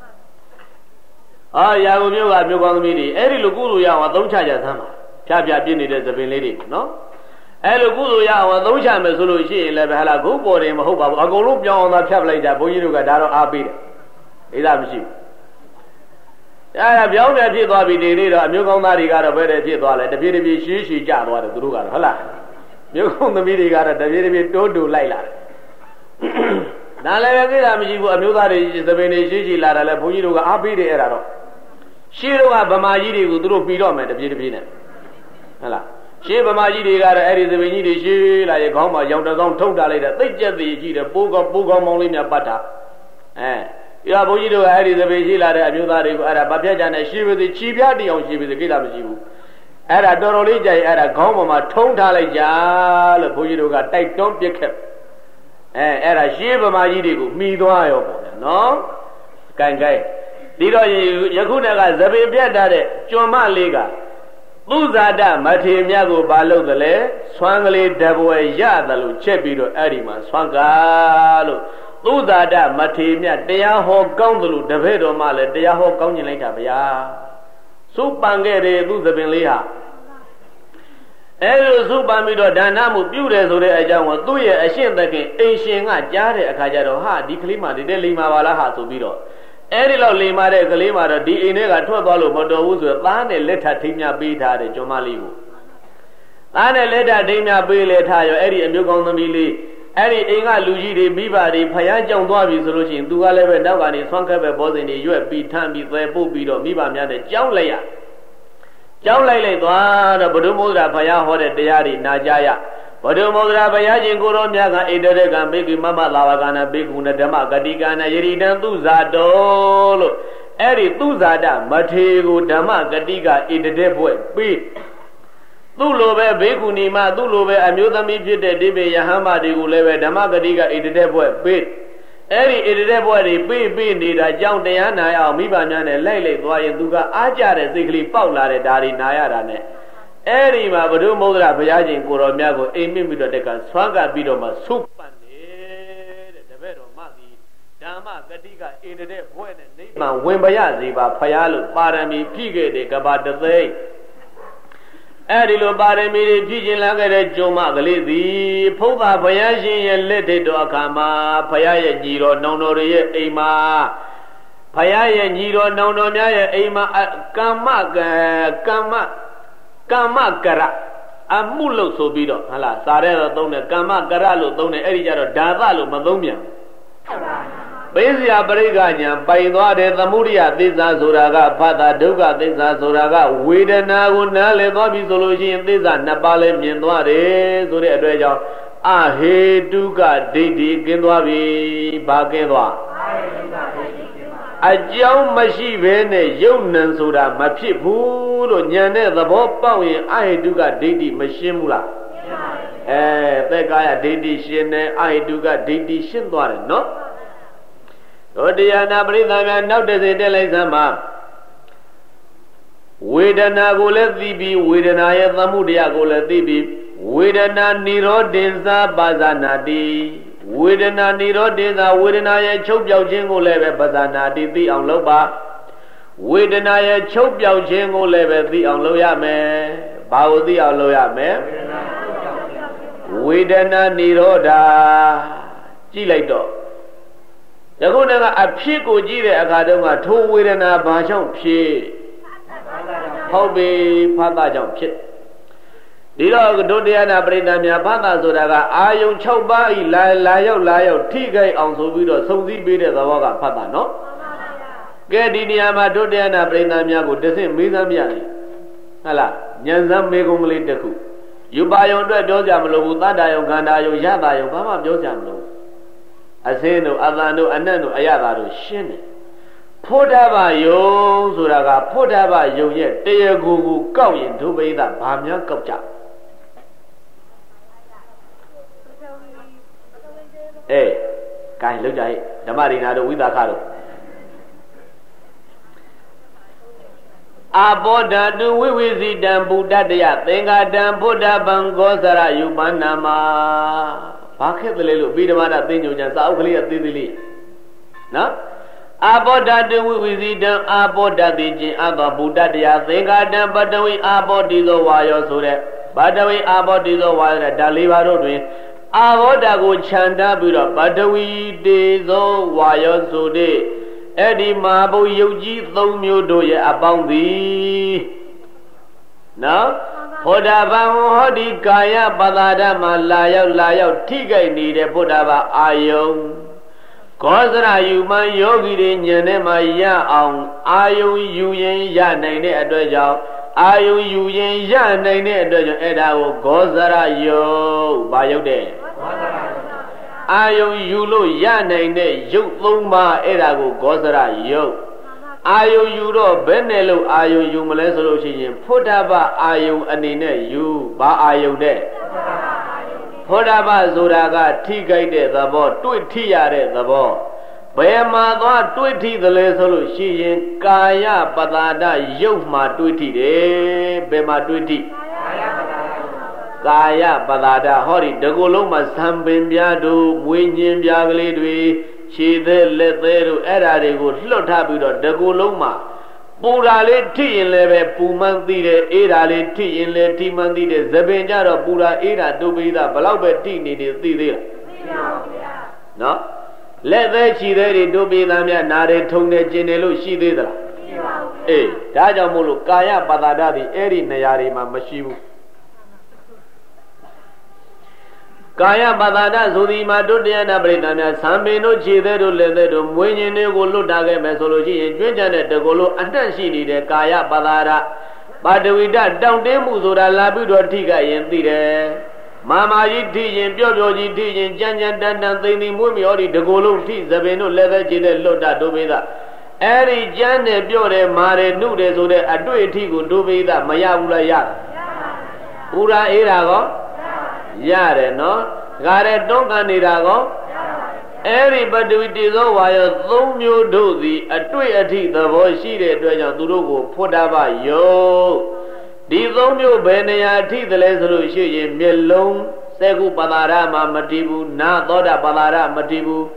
အာရာဂုမျိုးကမျိုးကောင်းသမီးတွေအဲ့ဒီလိုကုသိုလ်ရအောင်အသုံးချကြသမ်းပါဖြတ်ဖြတ်ပြစ်နေတဲ့သပင်လေးတွေနော်အဲ့လိုကုသိုလ်ရအောင်အသုံးချမယ်ဆိုလို့ရှိရင်လည်းပဲဟာလာဂုတ်ပေါ်တယ်မဟုတ်ပါဘူးအကုန်လုံးပြောင်းအောင်သာဖြတ်ပလိုက်ကြဘုန်းကြီးတို့ကဒါတော့အားပေးတယ်ဣဒမရှိဘူးအဲ့ဒါပြောင်းတယ်ဖြစ်သွားပြီဒီနေ့တော့အမျိုးကောင်းသားတွေကတော့ဘယ်တည်းဖြစ်သွားလဲတပြေးတပြေးရှည်ရှည်ကြသွားတယ်သူတို့ကတော့ဟုတ်လားမျိုးကောင်းသမီးတွေကတော့တပြေးတပြေးတိုးတိုးလိုက်လာတယ်ဒါလည်းပဲကိစ္စမရှိဘူးအမျိုးသားတွေသပင်တွေရှည်ရှည်လာတယ်လဲဘုန်းကြီးတို့ကအားပေးတယ်အဲ့ဒါတော့ရှည်တော့ကဗမာကြီးတွေကိုသူတို့ပြီးတော့မယ်တပြေးတပြေးနဲ့ဟုတ်လားရှည်ဗမာကြီးတွေကတော့အဲ့ဒီသပင်ကြီးတွေရှည်လာရေခေါင်းမှာရောင်တကောင်းထုတ်တာလိုက်တယ်သိကြက်သေးကြီးတယ်ပိုးကောပိုးကောင်းမောင်းလေးများပတ်တာအဲဒီကဘုန်းကြီးတို့ကအဲ့ဒီသပင်ရှိလာတဲ့အမျိုးသားတွေကိုအဲ့ဒါဗပြက်ကြနဲ့ရှည်ပါစေချီပြတိအောင်ရှည်ပါစေကိစ္စမရှိဘူးအဲ့ဒါတော်တော်လေးကြာရင်အဲ့ဒါခေါင်းပေါ်မှာထုံးထားလိုက်ကြလို့ဘုန်းကြီးတို့ကတိုက်တွန်းပြစ်ခဲ့အဲအဲ့ဒါရှည်ဗမာကြီးတွေကိုမှီသွားရောပေါ့နော်ကင်ကဲဒီတော့ယခုတည်းကသပင်ပြတ်တာတဲ့ကျွန်းမလေးကသူဇာတမထေမြတ်ကိုဘာလုပ်သလဲဆွမ်းကလေးတဘွယ်ရတယ်လို့ချက်ပြီးတော့အဲ့ဒီမှာဆွမ်းကားလို့သူဇာတမထေမြတ်တရားဟောကောင်းသလိုတပည့်တော်မှလည်းတရားဟောကောင်းကျင်လိုက်တာဗျာစုပန်ခဲ့တယ်သူသပင်လေးဟာအဲလိုစုပန်ပြီးတော့ဒါနမှုပြုတယ်ဆိုတဲ့အကြောင်းကိုသူ့ရဲ့အရှင်းသခင်အိမ်ရှင်ကကြားတဲ့အခါကျတော့ဟာဒီကလေးမှဒီတဲ့လိမ္မာပါလားဟာဆိုပြီးတော့အဲဒီလောက်လိမ္မာတဲ့ကလေးမှတော့ဒီအိမ်ထဲကထွက်သွားလို့မတော်ဘူးဆိုတော့သားနဲ့လက်ထထိမ်းမြပေးထားတဲ့ကျွန်းမလေးကိုသားနဲ့လက်ထထိမ်းမြပေးလေထားရောအဲ့ဒီအမျိုးကောင်းသမီးလေးအဲ့ဒီအိမ်ကလူကြီးတွေမိဘတွေဖယားကြောင်သွားပြီဆိုလို့ရှိရင်သူကလည်းပဲနောက်ကနေဆွမ်းခက်ပဲဘောဇင်တွေရွက်ပြီးထမ်းပြီးသဲပုတ်ပြီးတော့မိဘများနဲ့ကြောင်းလိုက်ရကြောင်းလိုက်လိုက်သွားတော့ဘုဒ္ဓမုဒ္ဒရာဖယားဟောတဲ့တရားတွေနာကြရဘုဒ္ဓမုဒ္ဒရာဘုရားရှင်ကိုရောမြတ်ကဣတရေကံဘေကိမမလာဝကနာဘေကုဏဓမ္မဂတိကနာယရိတံသူဇာတောလို့အဲ့ဒီသူဇာတမထေကိုဓမ္မဂတိကဣတတဲ့ဘွဲ့ပြီးသူ့လိုပဲဘေကုဏီမသူ့လိုပဲအမျိုးသမီးဖြစ်တဲ့ဒီပေယဟမတွေကိုလည်းပဲဓမ္မဂတိကဣတတဲ့ဘွဲ့ပြီးအဲ့ဒီဣတတဲ့ဘွဲ့တွေပြီးပြီးနေတာကြောင့်တရားနာရအောင်မိဘများနဲ့လိုက်လိုက်သွားရင်သူကအားကြတဲ့စိတ်ကလေးပေါက်လာတဲ့ဒါတွေနာရတာနဲ့အဲ့ဒီမှာဘုဒ္ဓမုဒ္ဒရာဘုရားရှင်ကိုတော်မြတ်ကိုအိမ်မြင့်ပြီးတော့တက်ကဆွမ်းကပ်ပြီးတော့မှဆုပန်တယ်တဲ့တပည့်တော်မှသည်ဓမ္မဂတိကအင်တဲ့ဘွဲ့နဲ့နိဗ္ဗာန်ဝင်ပါရစေပါဖရာလို့ပါရမီဖြည့်ခဲ့တဲ့ကဘာတသိန်းအဲ့ဒီလိုပါရမီတွေဖြည့်ခြင်းလာခဲ့တဲ့ကျုံမကလေးသည်ဖုဒ္ဓဘုရားရှင်ရဲ့လက်ထက်တော်အခါမှာဖရာရဲ့ညီတော်နောင်တော်တွေရဲ့အိမ်မှာဖရာရဲ့ညီတော်နောင်တော်များရဲ့အိမ်မှာကမ္မကကမ္မကမ္မကရအမှုလို့ဆိုပြီးတော့ဟာလားစာရဲတော့သုံးတယ်ကမ္မကရလို့သုံးတယ်အဲ့ဒီကြတော့ဓာသလို့မသုံးပြန်ပိစယပရိက္ခညာပိုင်သွားတယ်သမုဒိယသစ္စာဆိုတာကဖတ်တာဒုက္ခသစ္စာဆိုတာကဝေဒနာကိုနားလည်သွားပြီဆိုလို့ရှိရင်သစ္စာနှစ်ပါးလည်းမြင်သွားတယ်ဆိုတဲ့အတွက်ကြောင့်အဟေတုကဒိဋ္ဌိကင်းသွားပြီဘာကင်းသွားအကြောင်းမရှိဘဲနဲ့ယုံနံဆိုတာမဖြစ်ဘူးလို့ဉာဏ်နဲ့သဘောပေါက်ရင်အဟေတုကဒိဋ္ဌိမရှင်းဘူးလားအဲသက်ကာယဒိဋ္ဌိရှင်းတယ်အဟေတုကဒိဋ္ဌိရှင်းသွားတယ်နော်တို့တရားနာပရိသတ်များနောက်တစ်စိတက်လိုက်စမ်းပါဝေဒနာကိုလည်းသိပြီးဝေဒနာရဲ့သမှုတရားကိုလည်းသိပြီးဝေဒနာនិရောဓိသပါဇာနာတိဝေဒနာនិရောဓိသဝေဒနာရဲ့ချုပ်ပြောက်ခြင်းကိုလည်းပဲပါဇာနာတိသိအောင်လုပ်ပါဝေဒနာရဲ့ချုပ်ပြောက်ခြင်းကိုလည်းပဲသိအောင်လုပ်ရမယ်ဘာကိုသိအောင်လုပ်ရမယ်ဝေဒနာនិရောဓကြည့်လိုက်တော့ယခုတည်းကအဖြစ်ကိုကြည့်တဲ့အခါတုန်းကထိုဝေဒနာဘာကြောင့်ဖြစ်ဟုတ်ပြီဖတ်တာကြောင့်ဖြစ်ဒီတော့ဒုတိယနာပရိသတ်များဖတ်တာဆိုတာကအာယုံ၆ပါးဤလာလာရောက်လာရောက်ထိခိုက်အောင်ဆိုပြီးတော့စုံစည်းပေးတဲ့သဘောကဖတ်တာနော်ကဲဒီနေရာမှာဒုတိယနာပရိသတ်များကိုတဆင့်မေးစမ်းပြတယ်ဟုတ်လားဉာဏ်စမ်းမေးကုန်ကလေးတစ်ခုယူပါယုံအတွက်ပြောကြမလို့ဘူးတတ္တယုံခန္ဓာယုံရတာယုံဘာမှပြောကြမလို့အစင်းတို့အသံတို့အနတ်တို့အရသာတို့ရှင်းတယ်ဖို့ဓဘယုံဆိုတာကဖို့ဓဘယုံရဲ့တရားကိုကိုကောက်ရင်ဒုပိသဘာများကောက်ကြအေးကဲလောက်ကြဟဲ့ဓမ္မရိနာတို့ဝိသခတို့အဘောဓတုဝိဝိဇိတံဗုဒ္ဓတယသင်္ဃတံဗုဒ္ဓဗံဂောစရယုပန္နမဘာခက်တယ်လေလို့ပြီးဓမ္မတာသိညုံကြစာအုပ်ကလေးကသေးသေးလေးနော်အဘောဓတုဝိဝိဇိတံအဘောဓတိခြင်းအသောဗုဒ္ဓတယသင်္ဃတံပတဝိအဘောတိသောဝါယောဆိုတဲ့ပတဝိအဘောတိသောဝါယောတဲ့ဓာလေးပါးတို့တွင်အဘောဓကိုခြံထားပြီးတော့ပတဝီတေသောဝါယောဆိုတဲ့အဲ့ဒီမဟာဘုယုတ်ကြီးသုံးမျိုးတို့ရဲ့အပေါင်းသည်နော်ဘုဒ္ဓဘာဟောဒီကာယပသာဒမှာလာရောက်လာရောက်ထိခိုက်နေတဲ့ဘုဒ္ဓဘာအာယုံခောစရယူမှယောဂီတွေဉာဏ်နဲ့မှရအောင်အာယုံယူရင်ရနိုင်တဲ့အတွက်ကြောင့်အာယုံယူရင်ရနိုင်တဲ့အတွက်ကြောင့်အဲ့ဒါကိုခောစရယုတ်ဘာယုတ်တဲ့အာယုံယူလို့ရနိုင်တဲ့ယုတ်သုံးပါးအဲ့ဒါကိုခောစရယုတ်အာယုံယူတော့ဘယ်နဲ့လို့အာယုံယူမလဲဆိုလို့ရှိရင်ဖုဒ္ဓဘအာယုံအနေနဲ့ယူဘာအာယုံတဲ့ဖုဒ္ဓဘဆိုတာကထိခိုက်တဲ့သဘောတွေ့ထိရတဲ့သဘောဘယ်မှာသွားတွေ့ထိသလဲဆိုလို့ရှိရင်ကာယပတာဒယုတ်မှာတွေ့ထိတယ်ဘယ်မှာတွေ့ထိကာယပတာဒဟောဒီတကူလုံးမှာဇံပင်ပြားတို့မွေးညင်းပြားကလေးတွေခြေသေးလက်သေးတို့အဲ့ဓာတွေကိုလွတ်ထားပြီးတော့တကူလုံးမှာပူရာလေးထိရင်လည်းပဲပူမှန်းသိတယ်အေးဓာလေးထိရင်လည်းထိမှန်းသိတယ်သပင်ကြတော့ပူရာအေးဓာတို့ပိသဘလောက်ပဲထိနေနေသိသေးလားသိပါဘူးဗျာနော်လက်သေးခြေသေးတွေတို့ပိသများနာတွေထုံနေကျင်တယ်လို့ရှိသေးသလားမရှိပါဘူးအေးဒါကြောင့်မို့လို့ကာယပတာဒသည်အဲ့ဒီနေရာတွေမှာမရှိဘူးကာယပတာဒဆိုဒီမှာတို့တရားနာပရိသတ်များသံပင်တို့ခြေသေးတို့လက်သေးတို့မွေးညင်းတွေကိုလွတ်ထားခဲ့မယ်ဆိုလို့ရှိရင်ကျွမ်းကျန်တဲ့တကူလုံးအနှံ့ရှိနေတဲ့ကာယပတာဒပါတဝိတတောင့်တင်းမှုဆိုတာလာပြီးတော့ထိခိုက်ရင်သိတယ်မာမာကြီးထိရင်ပြော့ပြော့ကြီးထိရင်ကြမ်းကြမ်းတန်တန်သိမ့်သိမ့်မွေးမြော်ဒီတကူလုံးထိသပင်တို့လက်သေးခြေသေးလွတ်တာတို့ပိသအဲ့ဒီကြမ်းတယ်ပြော့တယ်မာတယ်နှုတ်တယ်ဆိုတဲ့အတွေ့အထိကိုတို့ပိသမရဘူးလားရဘူးရာအေးတာကောရတယ်နော်ဒါရဲတွန်းကန်နေတာကောအဲ့ဒီပတဝီတေသောဝါယောသုံးမျိုးတို့သည်အတွေ့အထိသဘောရှိတဲ့အတွက်ကြောင့်သူတို့ကိုဖုဒ္ဓဘယုတ်ဒီသုံးမျိုးဘယ်နေရာအထိသလဲဆိုလို့ရှိရင်မျက်လုံးစက္ခုပတာရမှာမတည်ဘူးနာသောတာပတာရမတည်ဘူး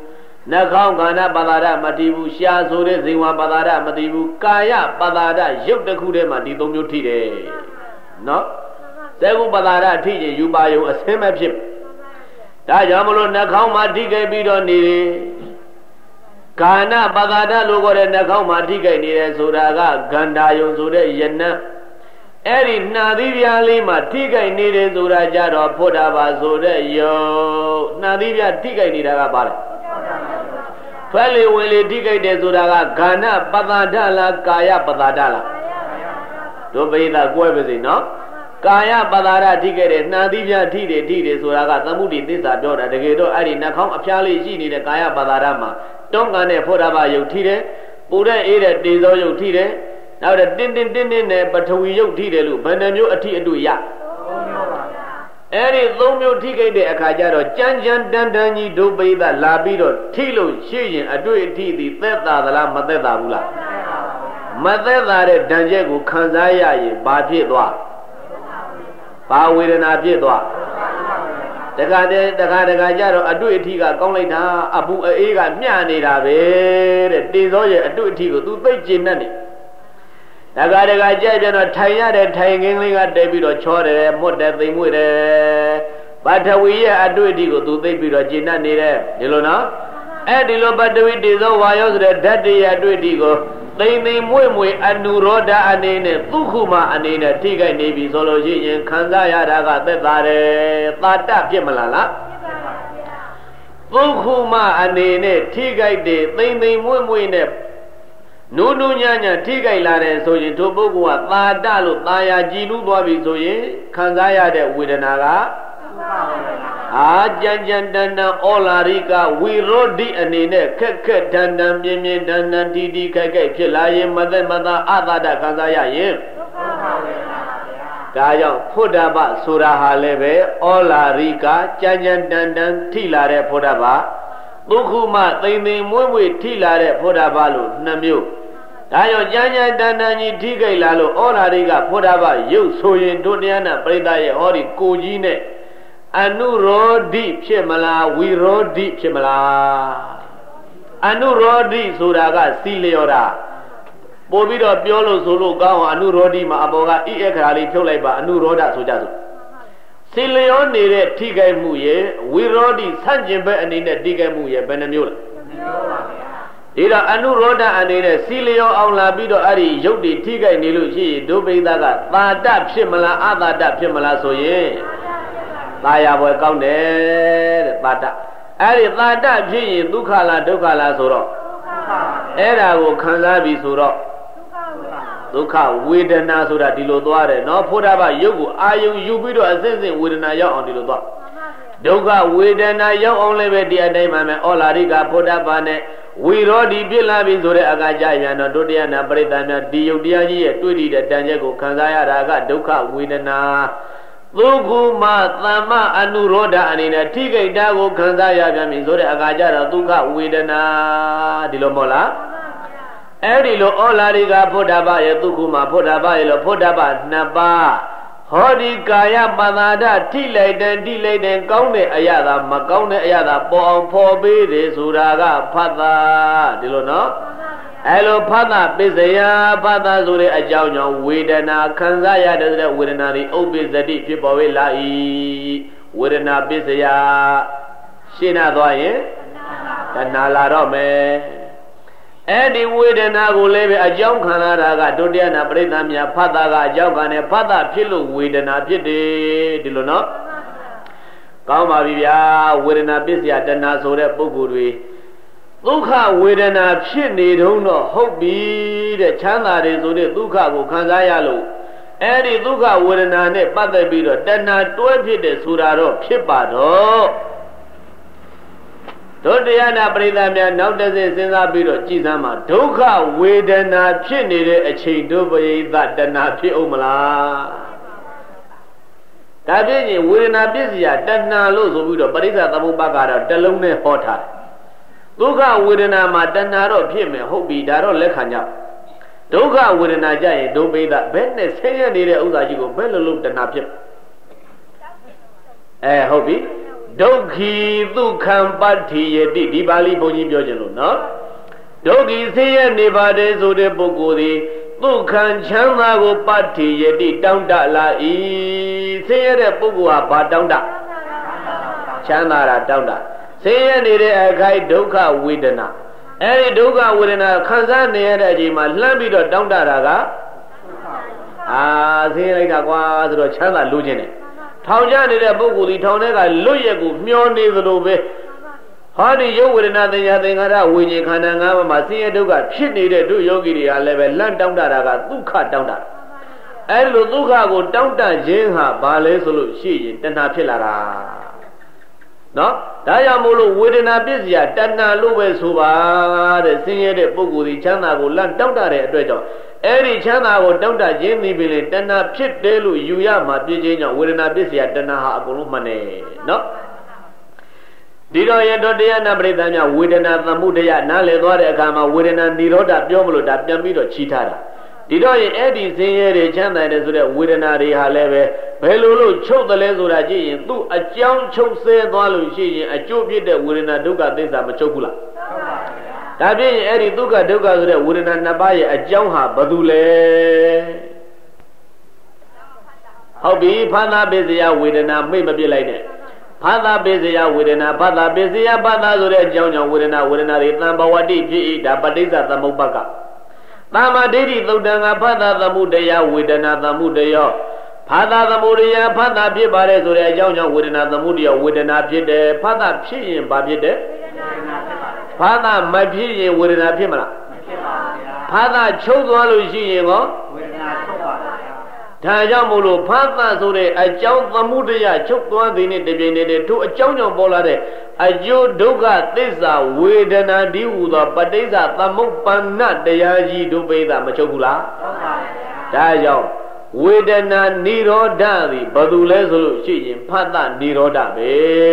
နှာခေါင်းကဏပသာဒမတည်ဘူးရှားဆိုတဲ့ဇိဝပသာဒမတည်ဘူးကာယပသာဒရုပ်တစ်ခုတည်းမှာဒီသုံးမျိုးထိတယ်နော်သဲကုပသာဒထိရင်ယူပါယုံအစင်းမဖြစ်ဒါကြောင့်မလို့နှာခေါင်းမှာထိခဲ့ပြီးတော့နေတယ်ကာဏပသာဒလို့ခေါ်တဲ့နှာခေါင်းမှာထိခဲ့နေတယ်ဆိုတာကဂန္ဓာယုံဆိုတဲ့ယနံအဲ့ဒီနှာသီးပြားလေးမှာထိခိုက်နေတယ်ဆိုတာကြတော့ဖုဒ္ဓဘာဆိုတဲ့ယုံနှာသီးပြားထိခိုက်နေတာကဘာလဲဖဲလေဝင်လေထိခိုက်တယ်ဆိုတာကဂန္ဓပသာဒလားကာယပသာဒလားတို့ပိဿကွဲပါစေနော်ကာယပသာဒထိခဲ့တယ်နှာသီးပြားထိတယ်ထိတယ်ဆိုတာကသမုဒိသစ္စာပြောတာတကယ်တော့အဲ့ဒီနှာခေါင်းအဖျားလေးရှိနေတဲ့ကာယပသာဒမှာတွန်းကန်တဲ့ဖုဒ္ဓဘာယုတ်ထိတယ်ပူတဲ့အေးတဲ့တေဇောယုတ်ထိတယ်နောက်တဲ့တင်းတင်းတင်းတင်းနဲ့ပထဝီယုတ်ထိတယ်လို့ဘယ်နှမျိုးအထိအတူရအဲ့ဒီသုံးမျိုးထိခဲ့တဲ့အခါကျတော့ကြမ်းကြမ်းတန်းတန်းကြီးဒုပိသလာပြီးတော့ထိလို့ရှိရင်အတွေ့အထိသည်သက်သာသလားမသက်သာဘူးလားမသက်သာတဲ့ဒဏ်ချက်ကိုခံစားရရင်ဘာဖြစ်သွားဘာဝေဒနာဖြစ်သွားတခါတည်းတခါတခါကျတော့အတွေ့အထိကကောင်းလိုက်တာအပူအေးကမျှနေတာပဲတဲ့တေဇောရဲ့အတွေ့အထိကို तू သိကျင်နေတယ်တခါတခါကြက်ကြတော့ထိုင်ရတဲ့ထိုင်ခင်းလေးကတဲပြီးတော့ချောတယ်မွတ်တယ်သိမ်မွေ့တယ်ပထဝီရဲ့အတွေ့အထိကို तू သိပြီးတော့ကျင်နေတယ်ဒီလိုနော်အဲ့ဒီလိုပထဝီတေဇောဝါယောဆိုတဲ့ဓာတ်တွေရဲ့အတွေ့အထိကိုသိမ်သိမ်မွေ့မွေ့အနုရောဓအနေနဲ့သုခုမအနေနဲ့ထိခိုက်နေပြီဆိုလို့ရှိရင်ခံစားရတာကသက်သာတယ်သာတဖြစ်မလားလားသုခုမအနေနဲ့ထိခိုက်တယ်သိမ်သိမ်မွေ့မွေ့နဲ့နုနုညံ့ညံ့ထိခိုက်လာတယ်ဆိုရင်ထိုပုဂ္ဂိုလ်ကသာတလို့သာယာကြည်နူးသွားပြီဆိုရင်ခံစားရတဲ့ဝေဒနာကအာကြံကြံတန်တန်ဩလာရိကဝိရောဓိအနေနဲ့ခက်ခက်တန်တန်ပြင်းပြင်းတန်တန်တီတီခိုက်ခိုက်ဖြစ်လာရင်မသက်မသာအသာတခံစားရရင်ဒါကြောင့်ဖုဒ္ဓဘာဆိုတာဟာလည်းပဲဩလာရိကကြံကြံတန်တန်ထိလာတဲ့ဖုဒ္ဓဘာဒုက္ခမသိမ့်သိမ့်မွေ့မွေ့ထိလာတဲ့ဖုဒ္ဓဘာလို့နှစ်မျိုးဒါကြောင့်ကြမ်းကြမ်းတန်တန်ကြီးထိခိုက်လာလို့ဩလာရိကဖုဒ္ဓဘာရုပ်ဆိုရင်တို့တရားနာပရိသတ်ရဲ့ဟောဒီကိုကြီးနဲ့အနုရောဓိဖြစ်မလားဝိရောဓိဖြစ်မလားအနုရောဓိဆိုတာကစီလျော်တာပို့ပြီးတော့ပြောလို့ဆိုလို့ကောင်းအောင်အနုရောဓိမှာအပေါ်ကဣအခရာလေးဖြုတ်လိုက်ပါအနုရောဓဆိုကြစို့စီလျော်နေတဲ့ထိခိုက်မှုရဲ့ဝိရောဓိဆန့်ကျင်ဘက်အနေနဲ့ထိခိုက်မှုရဲ့ဘယ်နှမျိုးလဲဒီတော့အနုရောဓအနေနဲ့စီလျော်အောင်လာပြီးတော့အဲ့ဒီရုပ်တွေထိခိုက်နေလို့ရှိရင်ဒုပိသကသာတဖြစ်မလားအသာတဖြစ်မလားဆိုရင်သာယာပွဲကောင်းတယ်တဲ့သာတအဲ့ဒီသာတဖြစ်ရင်ဒုက္ခလားဒုက္ခလားဆိုတော့အဲ့ဒါကိုခံစားပြီးဆိုတော့ဒုက္ခဝေဒနာဆိုတာဒီလိုသွားတယ်နော်ဖုဒ္ဓဘာရုပ်ကိုအာယုံယူပြီးတော့အစစ်စစ်ဝေဒနာရောက်အောင်ဒီလိုသွားဒုက္ခဝေဒနာရောက်အောင်လည်းပဲဒီအတိုင်းမှမယ်ဩလာရိကဖုဒ္ဓဘာနဲ့ဝိရောဓိပြစ်လာပြီဆိုတဲ့အခါကျရင်တော့ဒုတိယနာပရိသတ်များဒီယုတ်တရားကြီးရဲ့တွေ့တည်တဲ့တန်ချက်ကိုခံစားရတာကဒုက္ခဝေဒနာသုခုမသမ္မအနုရောဓအနေနဲ့ထိခိတာကိုခံစားရပြန်ပြီဆိုတဲ့အခါကျတော့ဒုက္ခဝေဒနာဒီလိုမဟုတ်လားအဲ့ဒီလိုဩလာရိကဖုဒ္ဓဘာရဲ့သုခုမဖုဒ္ဓဘာရဲ့လို့ဖုဒ္ဓဘာနှစ်ပါးဟောဒီကာယပသာဒထိလိုက်တယ်ထိလိုက်တယ်ကောင်းတဲ့အရာသာမကောင်းတဲ့အရာသာပေါ်အောင်ဖော်ပေးတယ်ဆိုတာကဖတ်တာဒီလိုနော်အဲ့လိုဖတ်တာပစ္စယဖတ်တာဆိုတဲ့အကြောင်းကြောင့်ဝေဒနာခံစားရတဲ့ဝေဒနာတွေဥပ္ပဇ္ဇတိဖြစ်ပေါ်ဝေလာ၏ဝေဒနာပစ္စယရှင်းနာသွားရင်တဏှာလာတော့မယ်အဲ့ဒီဝေဒနာကိုလည်းပဲအကြောင်းခံရတာကဒုတိယနာပရိသတ်များဖတ်တာကအကြောင်းခံတယ်ဖတ်တာဖြစ်လို့ဝေဒနာဖြစ်တယ်ဒီလိုနော်ကောင်းပါပြီဗျာဝေဒနာပစ္စယတဏှာဆိုတဲ့ပုဂ္ဂိုလ်တွေဒုက္ခဝေဒနာဖြစ်နေတုံးတော့ဟုတ်ပြီတဲ့ချမ်းသာတယ်ဆိုတဲ့ဒုက္ခကိုခံစားရလို့အဲ့ဒီဒုက္ခဝေဒနာနဲ့ပတ်သက်ပြီးတော့တဏှာတွဲဖြစ်တယ်ဆိုတာတော့ဖြစ်ပါတော့ဒုတိယနာပရိသတ်များနောက်တစ်ဆင့်စဉ်းစားပြီးတော့ကြည်စမ်းမှာဒုက္ခဝေဒနာဖြစ်နေတဲ့အချိန်ဒုပရိသတဏှာဖြစ်အောင်မလားဒါဖြစ်ရင်ဝေဒနာပစ္စယတဏှာလို့ဆိုပြီးတော့ပရိစ္ဆသမုပ္ပါကတော့တလုံးနဲ့ဟောထားတယ်ဒုက္ခဝေဒနာမှာတဏှာတော့ဖြစ်မယ်ဟုတ်ပြီဒါတော့လက်ခံကြဒုက္ခဝေဒနာကြရင်ဒုပိသဘယ်နဲ့ဆင်းရဲနေတဲ့ဥစ္စာကြီးကိုဘယ်လိုလုပ်တဏှာဖြစ်အဲဟုတ်ပြီဒဒုက္ခိဒုက္ခံပတ္တိယတိဒီပါဠိဘုန်းကြီးပြောခြင်းလို့နော်ဒုက္ခိဆင်းရဲနေပါတယ်ဆိုတဲ့ပုဂ္ဂိုလ်ဒီဒုက္ခံချမ်းသာကိုပတ္တိယတိတောင်းတလာ၏ဆင်းရဲတဲ့ပုဂ္ဂိုလ်ဟာဘာတောင်းတချမ်းသာတာတောင်းတဆင်းရဲနေတဲ့အခိုက်ဒုက္ခဝေဒနာအဲဒီဒုက္ခဝေဒနာခံစားနေရတဲ့အချိန်မှာလှမ်းပြီးတော့တောင်းတတာကအာဆင်းရဲလိုက်တာကွာဆိုတော့ချမ်းသာလိုချင်တယ်ထောင်ကျနေတဲ့ပုဂ္ဂိုလ်ဒီထောင်ထဲကလွတ်ရက်ကိုမျောနေသလိုပဲဟောဒီရုပ်ဝေဒနာတရားသင်္ခါရဝိညာဉ်ခန္ဓာ၅ပါးမှာဆင်းရဲဒုက္ခဖြစ်နေတဲ့တို့ယောဂီတွေကလည်းပဲလန့်တောင်းတတာကဒုက္ခတောင်းတတာအဲဒီလိုဒုက္ခကိုတောင်းတခြင်းဟာဘာလဲဆိုလို့ရှိရင်တဏှာဖြစ်လာတာနော်ဒါကြောင့်မို့လို့ဝေဒနာပစ္စယတဏှာလို့ပဲဆိုပါတဲ့ဆင်းရဲတဲ့ပုဂ္ဂိုလ်ဒီချမ်းသာကိုလန့်တောင်းတတဲ့အတွက်ကြောင့်အဲ့ဒီချမ်းသာကိုတောင်းတခြင်းသည်ပင်လေတဏှာဖြစ်တယ်လို့ယူရမှာပြည့်ခြင်းကြောင့်ဝေဒနာပစ္စယတဏှာဟာအကုန်လုံးမှန်တယ်နော်ဒီတော့ရတော့တရားနာပရိသတ်များဝေဒနာသမှုတရားနားလည်သွားတဲ့အခါမှာဝေဒနာនិရောဓပြောမလို့ဒါပြန်ပြီးတော့ချီးထားတာဒီတော့ရင်အဲ့ဒီဆင်းရဲတွေချမ်းသာတယ်ဆိုတဲ့ဝေဒနာတွေဟာလည်းပဲဘယ်လိုလို့ချုပ်တယ်လဲဆိုတာကြည့်ရင်သူ့အကြောင်းချုပ်ဆဲသွားလို့ရှိရင်အကျိုးဖြစ်တဲ့ဝေဒနာဒုက္ခသစ္စာမချုပ်ဘူးလားဒါဖြင့်အဲ့ဒီဒုက္ခဒုက္ခဆိုတဲ့ဝေဒနာနှစ်ပါးရဲ့အကြောင်းဟာဘာလို့လဲဟုတ်ပြီဖသပစ္စယဝေဒနာမိတ်မပြစ်လိုက်နဲ့ဖသပစ္စယဝေဒနာဖသပစ္စယဖသဆိုတဲ့အကြောင်းကြောင့်ဝေဒနာဝေဒနာတွေသံဘဝတိဖြစ်၏ဒါပဋိစ္စသမုပ္ပါကသမ္မာဒိဋ္ဌိသုတ်တံကဖသသမုဒယဝေဒနာသမုဒယောဖသသမုဒယဖသဖြစ်ပါတယ်ဆိုတဲ့အကြောင်းကြောင့်ဝေဒနာသမုဒယဝေဒနာဖြစ်တယ်ဖသဖြစ်ရင်ဘာဖြစ်တယ်ဖသမဖြစ်ရင်ဝေဒနာဖြစ်မလားမဖြစ်ပါဘူးဗျာဖသချုပ်သွားလို့ရှိရင်ကောဝေဒနာချုပ်ပါဗျာဒါကြောင့်မို့လို့ဖသဆိုတဲ့အကြောင်းသမုဒယချုပ်သွားသည်နဲ့တပြိုင်တည်းထို့အကြောင်းကြောင့်ပေါ်လာတဲ့အကျိုးဒုက္ခသစ္စာဝေဒနာဒီဟူသောပဋိစ္စသမုပ္ပန္နတရားကြီးတို့ပိဿမချုပ်ဘူးလားဟုတ်ပါဗျာဒါကြောင့်ဝေဒနာនិရောဓသည်ဘာလို့လဲဆိုလို့ရှိရင်ဖသនិရောဓပဲ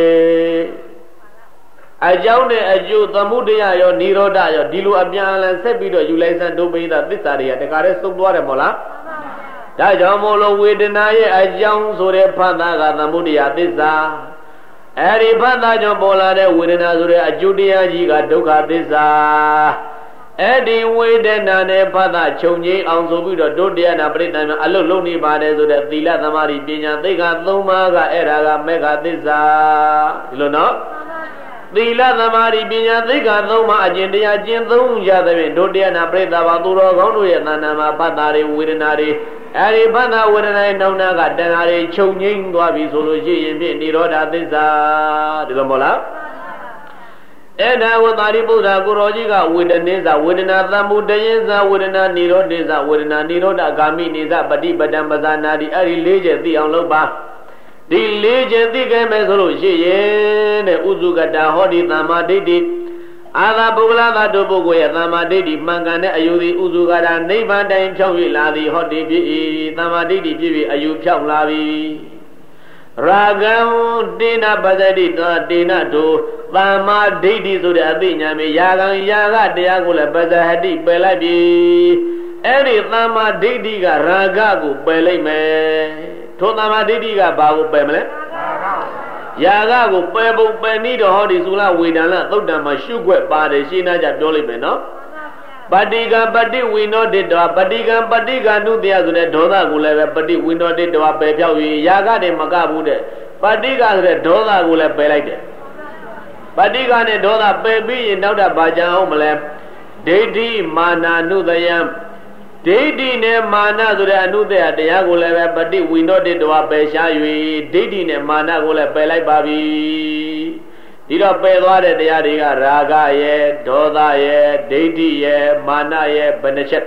အကြောင်းနဲ့အကျိုးသမုဒယရောនិရောဓရောဒီလိုအပြန်အလှန်ဆက်ပြီးတော့ယူလိုက်စမ်းတို့ပိဿသစ္စာတွေကတခါတည်းစုံသွားတယ်မို့လားဒါကြောင့်မို့လို့ဝေဒနာရဲ့အကြောင်းဆိုတဲ့ဖသကသမုဒယသစ္စာအဲ့ဒီဖသကြောင့်ပေါ်လာတဲ့ဝေဒနာဆိုတဲ့အကျိုးတရားကြီးကဒုက္ခသစ္စာအဲ့ဒီဝေဒနာနဲ့ဖသချုပ်ငြိမ်းအောင်ဆိုပြီးတော့တို့တရားနာပရိသတ်များအလုတ်လုံးနေပါတယ်ဆိုတဲ့သီလသမာဓိပညာသိက္ခာသုံးပါးကအဲ့ဒါကမေဃသစ္စာဒီလိုနော်သီလသမာဓိပညာသိက္ခာသုံးပါးအကျင့်တရားကျင့်သုံးရတဲ့ဖြင့်တို့တရားနာပရိသတ်ပါသူတော်ကောင်းတို့ရဲ့သဏ္ဍာန်မှာဖသတွေဝေဒနာတွေအဲ့ဒီဖသဝေဒနာရဲ့နှောင်းနာကတဏှာတွေချုပ်ငြိမ်းသွားပြီဆိုလို့ရှိရင်ဖြင့်និရောဓသစ္စာဒီလိုမဟုတ်လားအဲ့ဒါဝတာရိပုတ္တကိုရောကြီးကဝေဒနေသဝေဒနာသံမှုတယေသဝေဒနာនិရောဓေသဝေဒနာនិရောဓဂာမိနေသပฏิပဒံပဇာနာတိအဲ့ဒီလေးချက်သိအောင်လုပ်ပါဒီလေးချက်သိခဲ့မယ်ဆိုလို့ရှိရင်တဲ့ဥစုကတာဟောဒီသမ္မာဒိဋ္ဌိအာသာပုဂ္ဂလသာတို့ပုဂ္ဂိုလ်ရဲ့သမ္မာဒိဋ္ဌိမှန်ကန်တဲ့အယူသည်ဥစုကတာနိဗ္ဗာန်တိုင်ဖြောင်း၍လာသည်ဟောဒီဖြစ်၏သမ္မာဒိဋ္ဌိဖြစ်ပြီးအယူဖြောင်းလာပြီရာဂံတေနပဇတိတောတေနတို့သမ္မာဒိဋ္ဌိဆိုတဲ့အသိဉာဏ်မျိုးယာကံယာကတရားကိုလည်းပဇဟတိပယ်လိုက်ပြီအဲ့ဒီသမ္မာဒိဋ္ဌိကရာဂကိုပယ်လိုက်မယ်ထိုသမ္မာဒိဋ္ဌိကဘာကိုပယ်မလဲယာကကိုပယ်ဖို့ပယ်နည်းတော့ဟောဒီသုလဝေဒနာသုတ်တံမှာရှုွက်ပါတယ်ရှင်းနာကြပြောလိုက်မယ်နော်ပฏิကံပฏิဝိနောတိတောပฏิကံပฏิကံနုတရားဆိုတဲ့ဒေါသကိုလည်းပဲပฏิဝိနောတိတောပယ်ဖြောက်၍ယာကတည်းမကဘူးတဲ့ပฏิကဆိုတဲ့ဒေါသကိုလည်းပယ်လိုက်တယ်ပฏิကနဲ့ဒေါသပယ်ပြီးရင်နောက်တော့ဘာကြံအောင်မလဲဒိဋ္ဌိမာနာနုတယံဒိဋ္ဌိနဲ့မာနဆိုတဲ့အနုတ္တယတရားကိုလည်းပဲပฏิဝိနောတိတောပယ်ရှား၍ဒိဋ္ဌိနဲ့မာနကိုလည်းပယ်လိုက်ပါပြီဒီတော့ပယ်သွားတဲ့တရားတွေကရာဂရဲ့ဒေါသရဲ့ဒိဋ္ဌိရဲ့မာနရဲ့ဘယ်နှချက်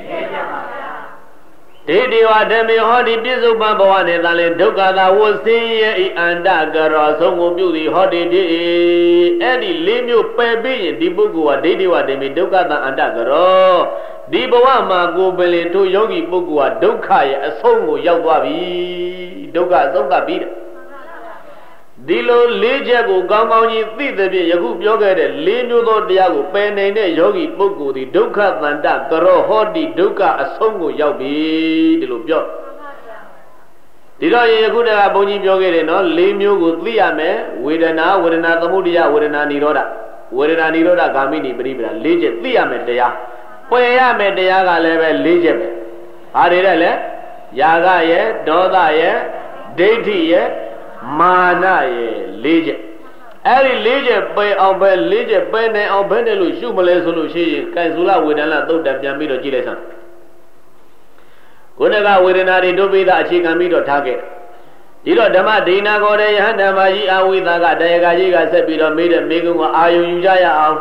ဒိဋ္ဌိဝဓမ္မေဟောဒီပြစ္ဆုတ်ပံဘဝနဲ့သာလေဒုက္ခသာဝဆင်းရဲ့ဤအန္တကရောဆုံးကိုပြုသည်ဟောဒီဖြစ်၏အဲ့ဒီလေးမျိုးပယ်ပြီးရင်ဒီပုဂ္ဂိုလ်ကဒိဋ္ဌိဝဓမ္မေဒုက္ခသာအန္တကရောဒီဘဝမှာကိုယ်ပင်လေတို့ယောဂီပုဂ္ဂိုလ်ကဒုက္ခရဲ့အဆုံးကိုရောက်သွားပြီဒုက္ခအဆုံးသတ်ပြီဒီလိုလေးချက်ကိုကောင်းကောင်းကြီးသိတဲ့ဖြင့်ယခုပြောခဲ့တဲ့လေးမျိုးသောတရားကိုပယ်နိုင်တဲ့ယောဂီပုဂ္ဂိုလ်ဒီဒုက္ခသန္တကရောဟောတိဒုက္ခအဆုံးကိုရောက်ပြီဒီလိုပြောဒဒီတော့ရေခုတကဘုန်းကြီးပြောခဲ့တယ်နော်လေးမျိုးကိုသိရမယ်ဝေဒနာဝေဒနာသမုဒယဝေဒနာនិရောဓဝေဒနာនិရောဓဂာမိနိပရိပဒလေးချက်သိရမယ်တရားပယ်ရမယ်တရားကလည်းပဲလေးချက်ပဲဘာတွေလဲလဲယာကရဲ့ဒေါသရဲ့ဒိဋ္ဌိရဲ့မာနရဲ့လေးချက်အဲ့ဒီလေးချက်ပယ်အောင်ပဲလေးချက်ပယ်နိုင်အောင်ဘယ်နဲ့လို့ရှုမလဲဆိုလို့ရှိရင်ကံစုလဝေဒနာသုတ်တံပြန်ပြီးတော့ကြည့်လိုက်စမ်းခုနကဝေဒနာတွေဒုပိသအခြေခံပြီးတော့ထားခဲ့ဒီတော့ဓမ္မဒိနာကောတဲ့ယဟန်ဓမ္မကြီးအဝိသကတရားကကြီးကဆက်ပြီးတော့မေးတဲ့မေးခွန်းကိုအာယုံယူကြရအောင်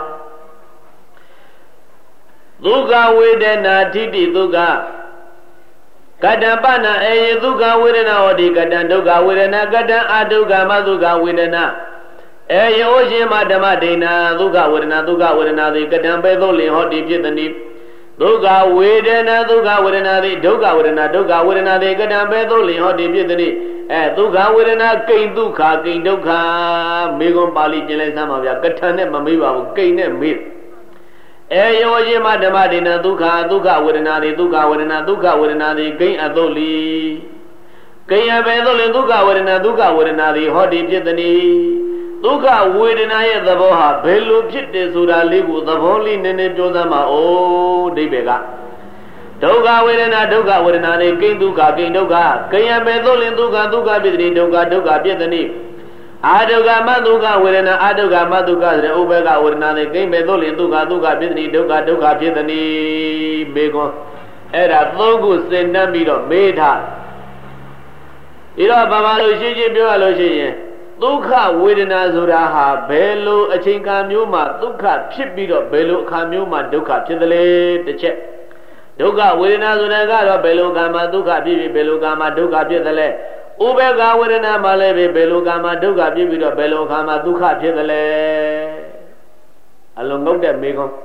ဒုက္ခဝေဒနာထိတိဒုက္ခကတံပနာအေယဒုက္ခဝေဒနာဟောတိကတံဒုက္ခဝေဒနာကတံအဒုက္ခမဒုက္ခဝေဒနာအေယောရှင်မဓမ္မဒိနာဒုက္ခဝေဒနာဒုက္ခဝေဒနာသည်ကတံပဲသို့လင်ဟောတိဖြစ်သည်ဒုက္ခဝေဒနာဒုက္ခဝေဒနာသည်ဒုက္ခဝေဒနာဒုက္ခဝေဒနာသည်ကတံပဲသို့လင်ဟောတိဖြစ်သည်အဲဒုက္ခဝေဒနာကိဉ္ဒုက္ခကိဉ္ဒုက္ခမေခွန်းပါဠိကျင်လိုက်စမ်းပါဗျာကထံနဲ့မမေးပါဘူးကိဉ္နဲ့မေးအေယောရှင်မဓမ္မဒိနာဒုက္ခဒုက္ခဝေဒနာသည်ဒုက္ခဝေဒနာဒုက္ခဝေဒနာသည်ကိဉ္အသုတ်လီကိဉ္အပဲသို့လင်ဒုက္ခဝေဒနာဒုက္ခဝေဒနာသည်ဟောတိဖြစ်သည်ဒုက္ခဝေဒနာရဲ့သဘောဟာဘယ်လိုဖြစ်တယ်ဆိုတာလေးကိုသဘောလေးနည်းနည်းပြောသမ်းပါဦးအဓိပ္ပာယ်ကဒုက္ခဝေဒနာဒုက္ခဝေဒနာနဲ့ကိဉ္ဒုက္ခကိဉ္ဒုက္ခကိဉ္အပဲသို့လင်ဒုက္ခဒုက္ခဖြစ်သည်ဒုက္ခဒုက္ခဖြစ်သည်အာဒုက္ခမဒုက္ခဝေဒနာအာဒုက္ခမဒုက္ခဆိုတဲ့ဥပ္ပကဝေဒနာနဲ့ကိဉ္ပဲသို့လင်ဒုက္ခဒုက္ခဖြစ်သည်ဒုက္ခဒုက္ခဖြစ်သည်မေကွန်အဲ့ဒါသုံးခုစင်တတ်ပြီးတော့မေးထားဒီတော့ဘာမှလို့ရှင်းရှင်းပြောရလို့ရှိရင်ဒုက္ခဝေဒနာဆိုတာဟာဘယ်လိုအချိန်ကာမျိုးမှာဒုက္ခဖြစ်ပြီးတော့ဘယ်လိုအခါမျိုးမှာဒုက္ခဖြစ်သလဲတစ်ချက်ဒုက္ခဝေဒနာဆိုတာကတော့ဘယ်လိုကာမှာဒုက္ခဖြစ်ပြီးဘယ်လိုကာမှာဒုက္ခဖြစ်သလဲဥပေက္ခဝေဒနာမှာလည်းဘယ်လိုကာမှာဒုက္ခဖြစ်ပြီးတော့ဘယ်လိုအခါမှာဒုက္ခဖြစ်သလဲအလုံးငုတ်တဲ့မေခွန်း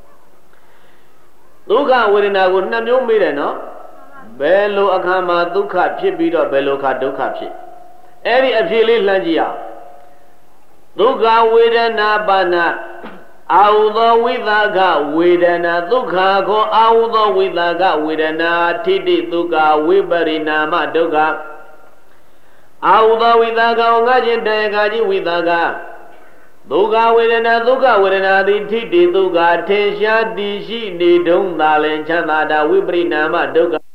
ဒုက္ခဝေဒနာကိုနှစ်မျိုးမေးတယ်နော်ဘယ်လိုအခါမှာဒုက္ခဖြစ်ပြီးတော့ဘယ်လိုအခါဒုက္ခဖြစ်အဲ့ဒီအဖြစ်လေးလှမ်းကြည့်အောင်ဒုက္ခဝေဒနာပါဏအာဟုသောဝိသကဝေဒနာဒုက္ခကိုအာဟုသောဝိသကဝေဒနာထိတိဒုက္ခဝိပရိနာမဒုက္ခအာဟုသောဝိသကငါချင်းတရားကကြီးဝိသကဒုက္ခဝေဒနာဒုက္ခဝေဒနာသည်ထိတိဒုက္ခထင်ရှားတည်ရှိနေတုံးသာလင်ချမ်းသာတာဝိပရိနာမဒုက္ခ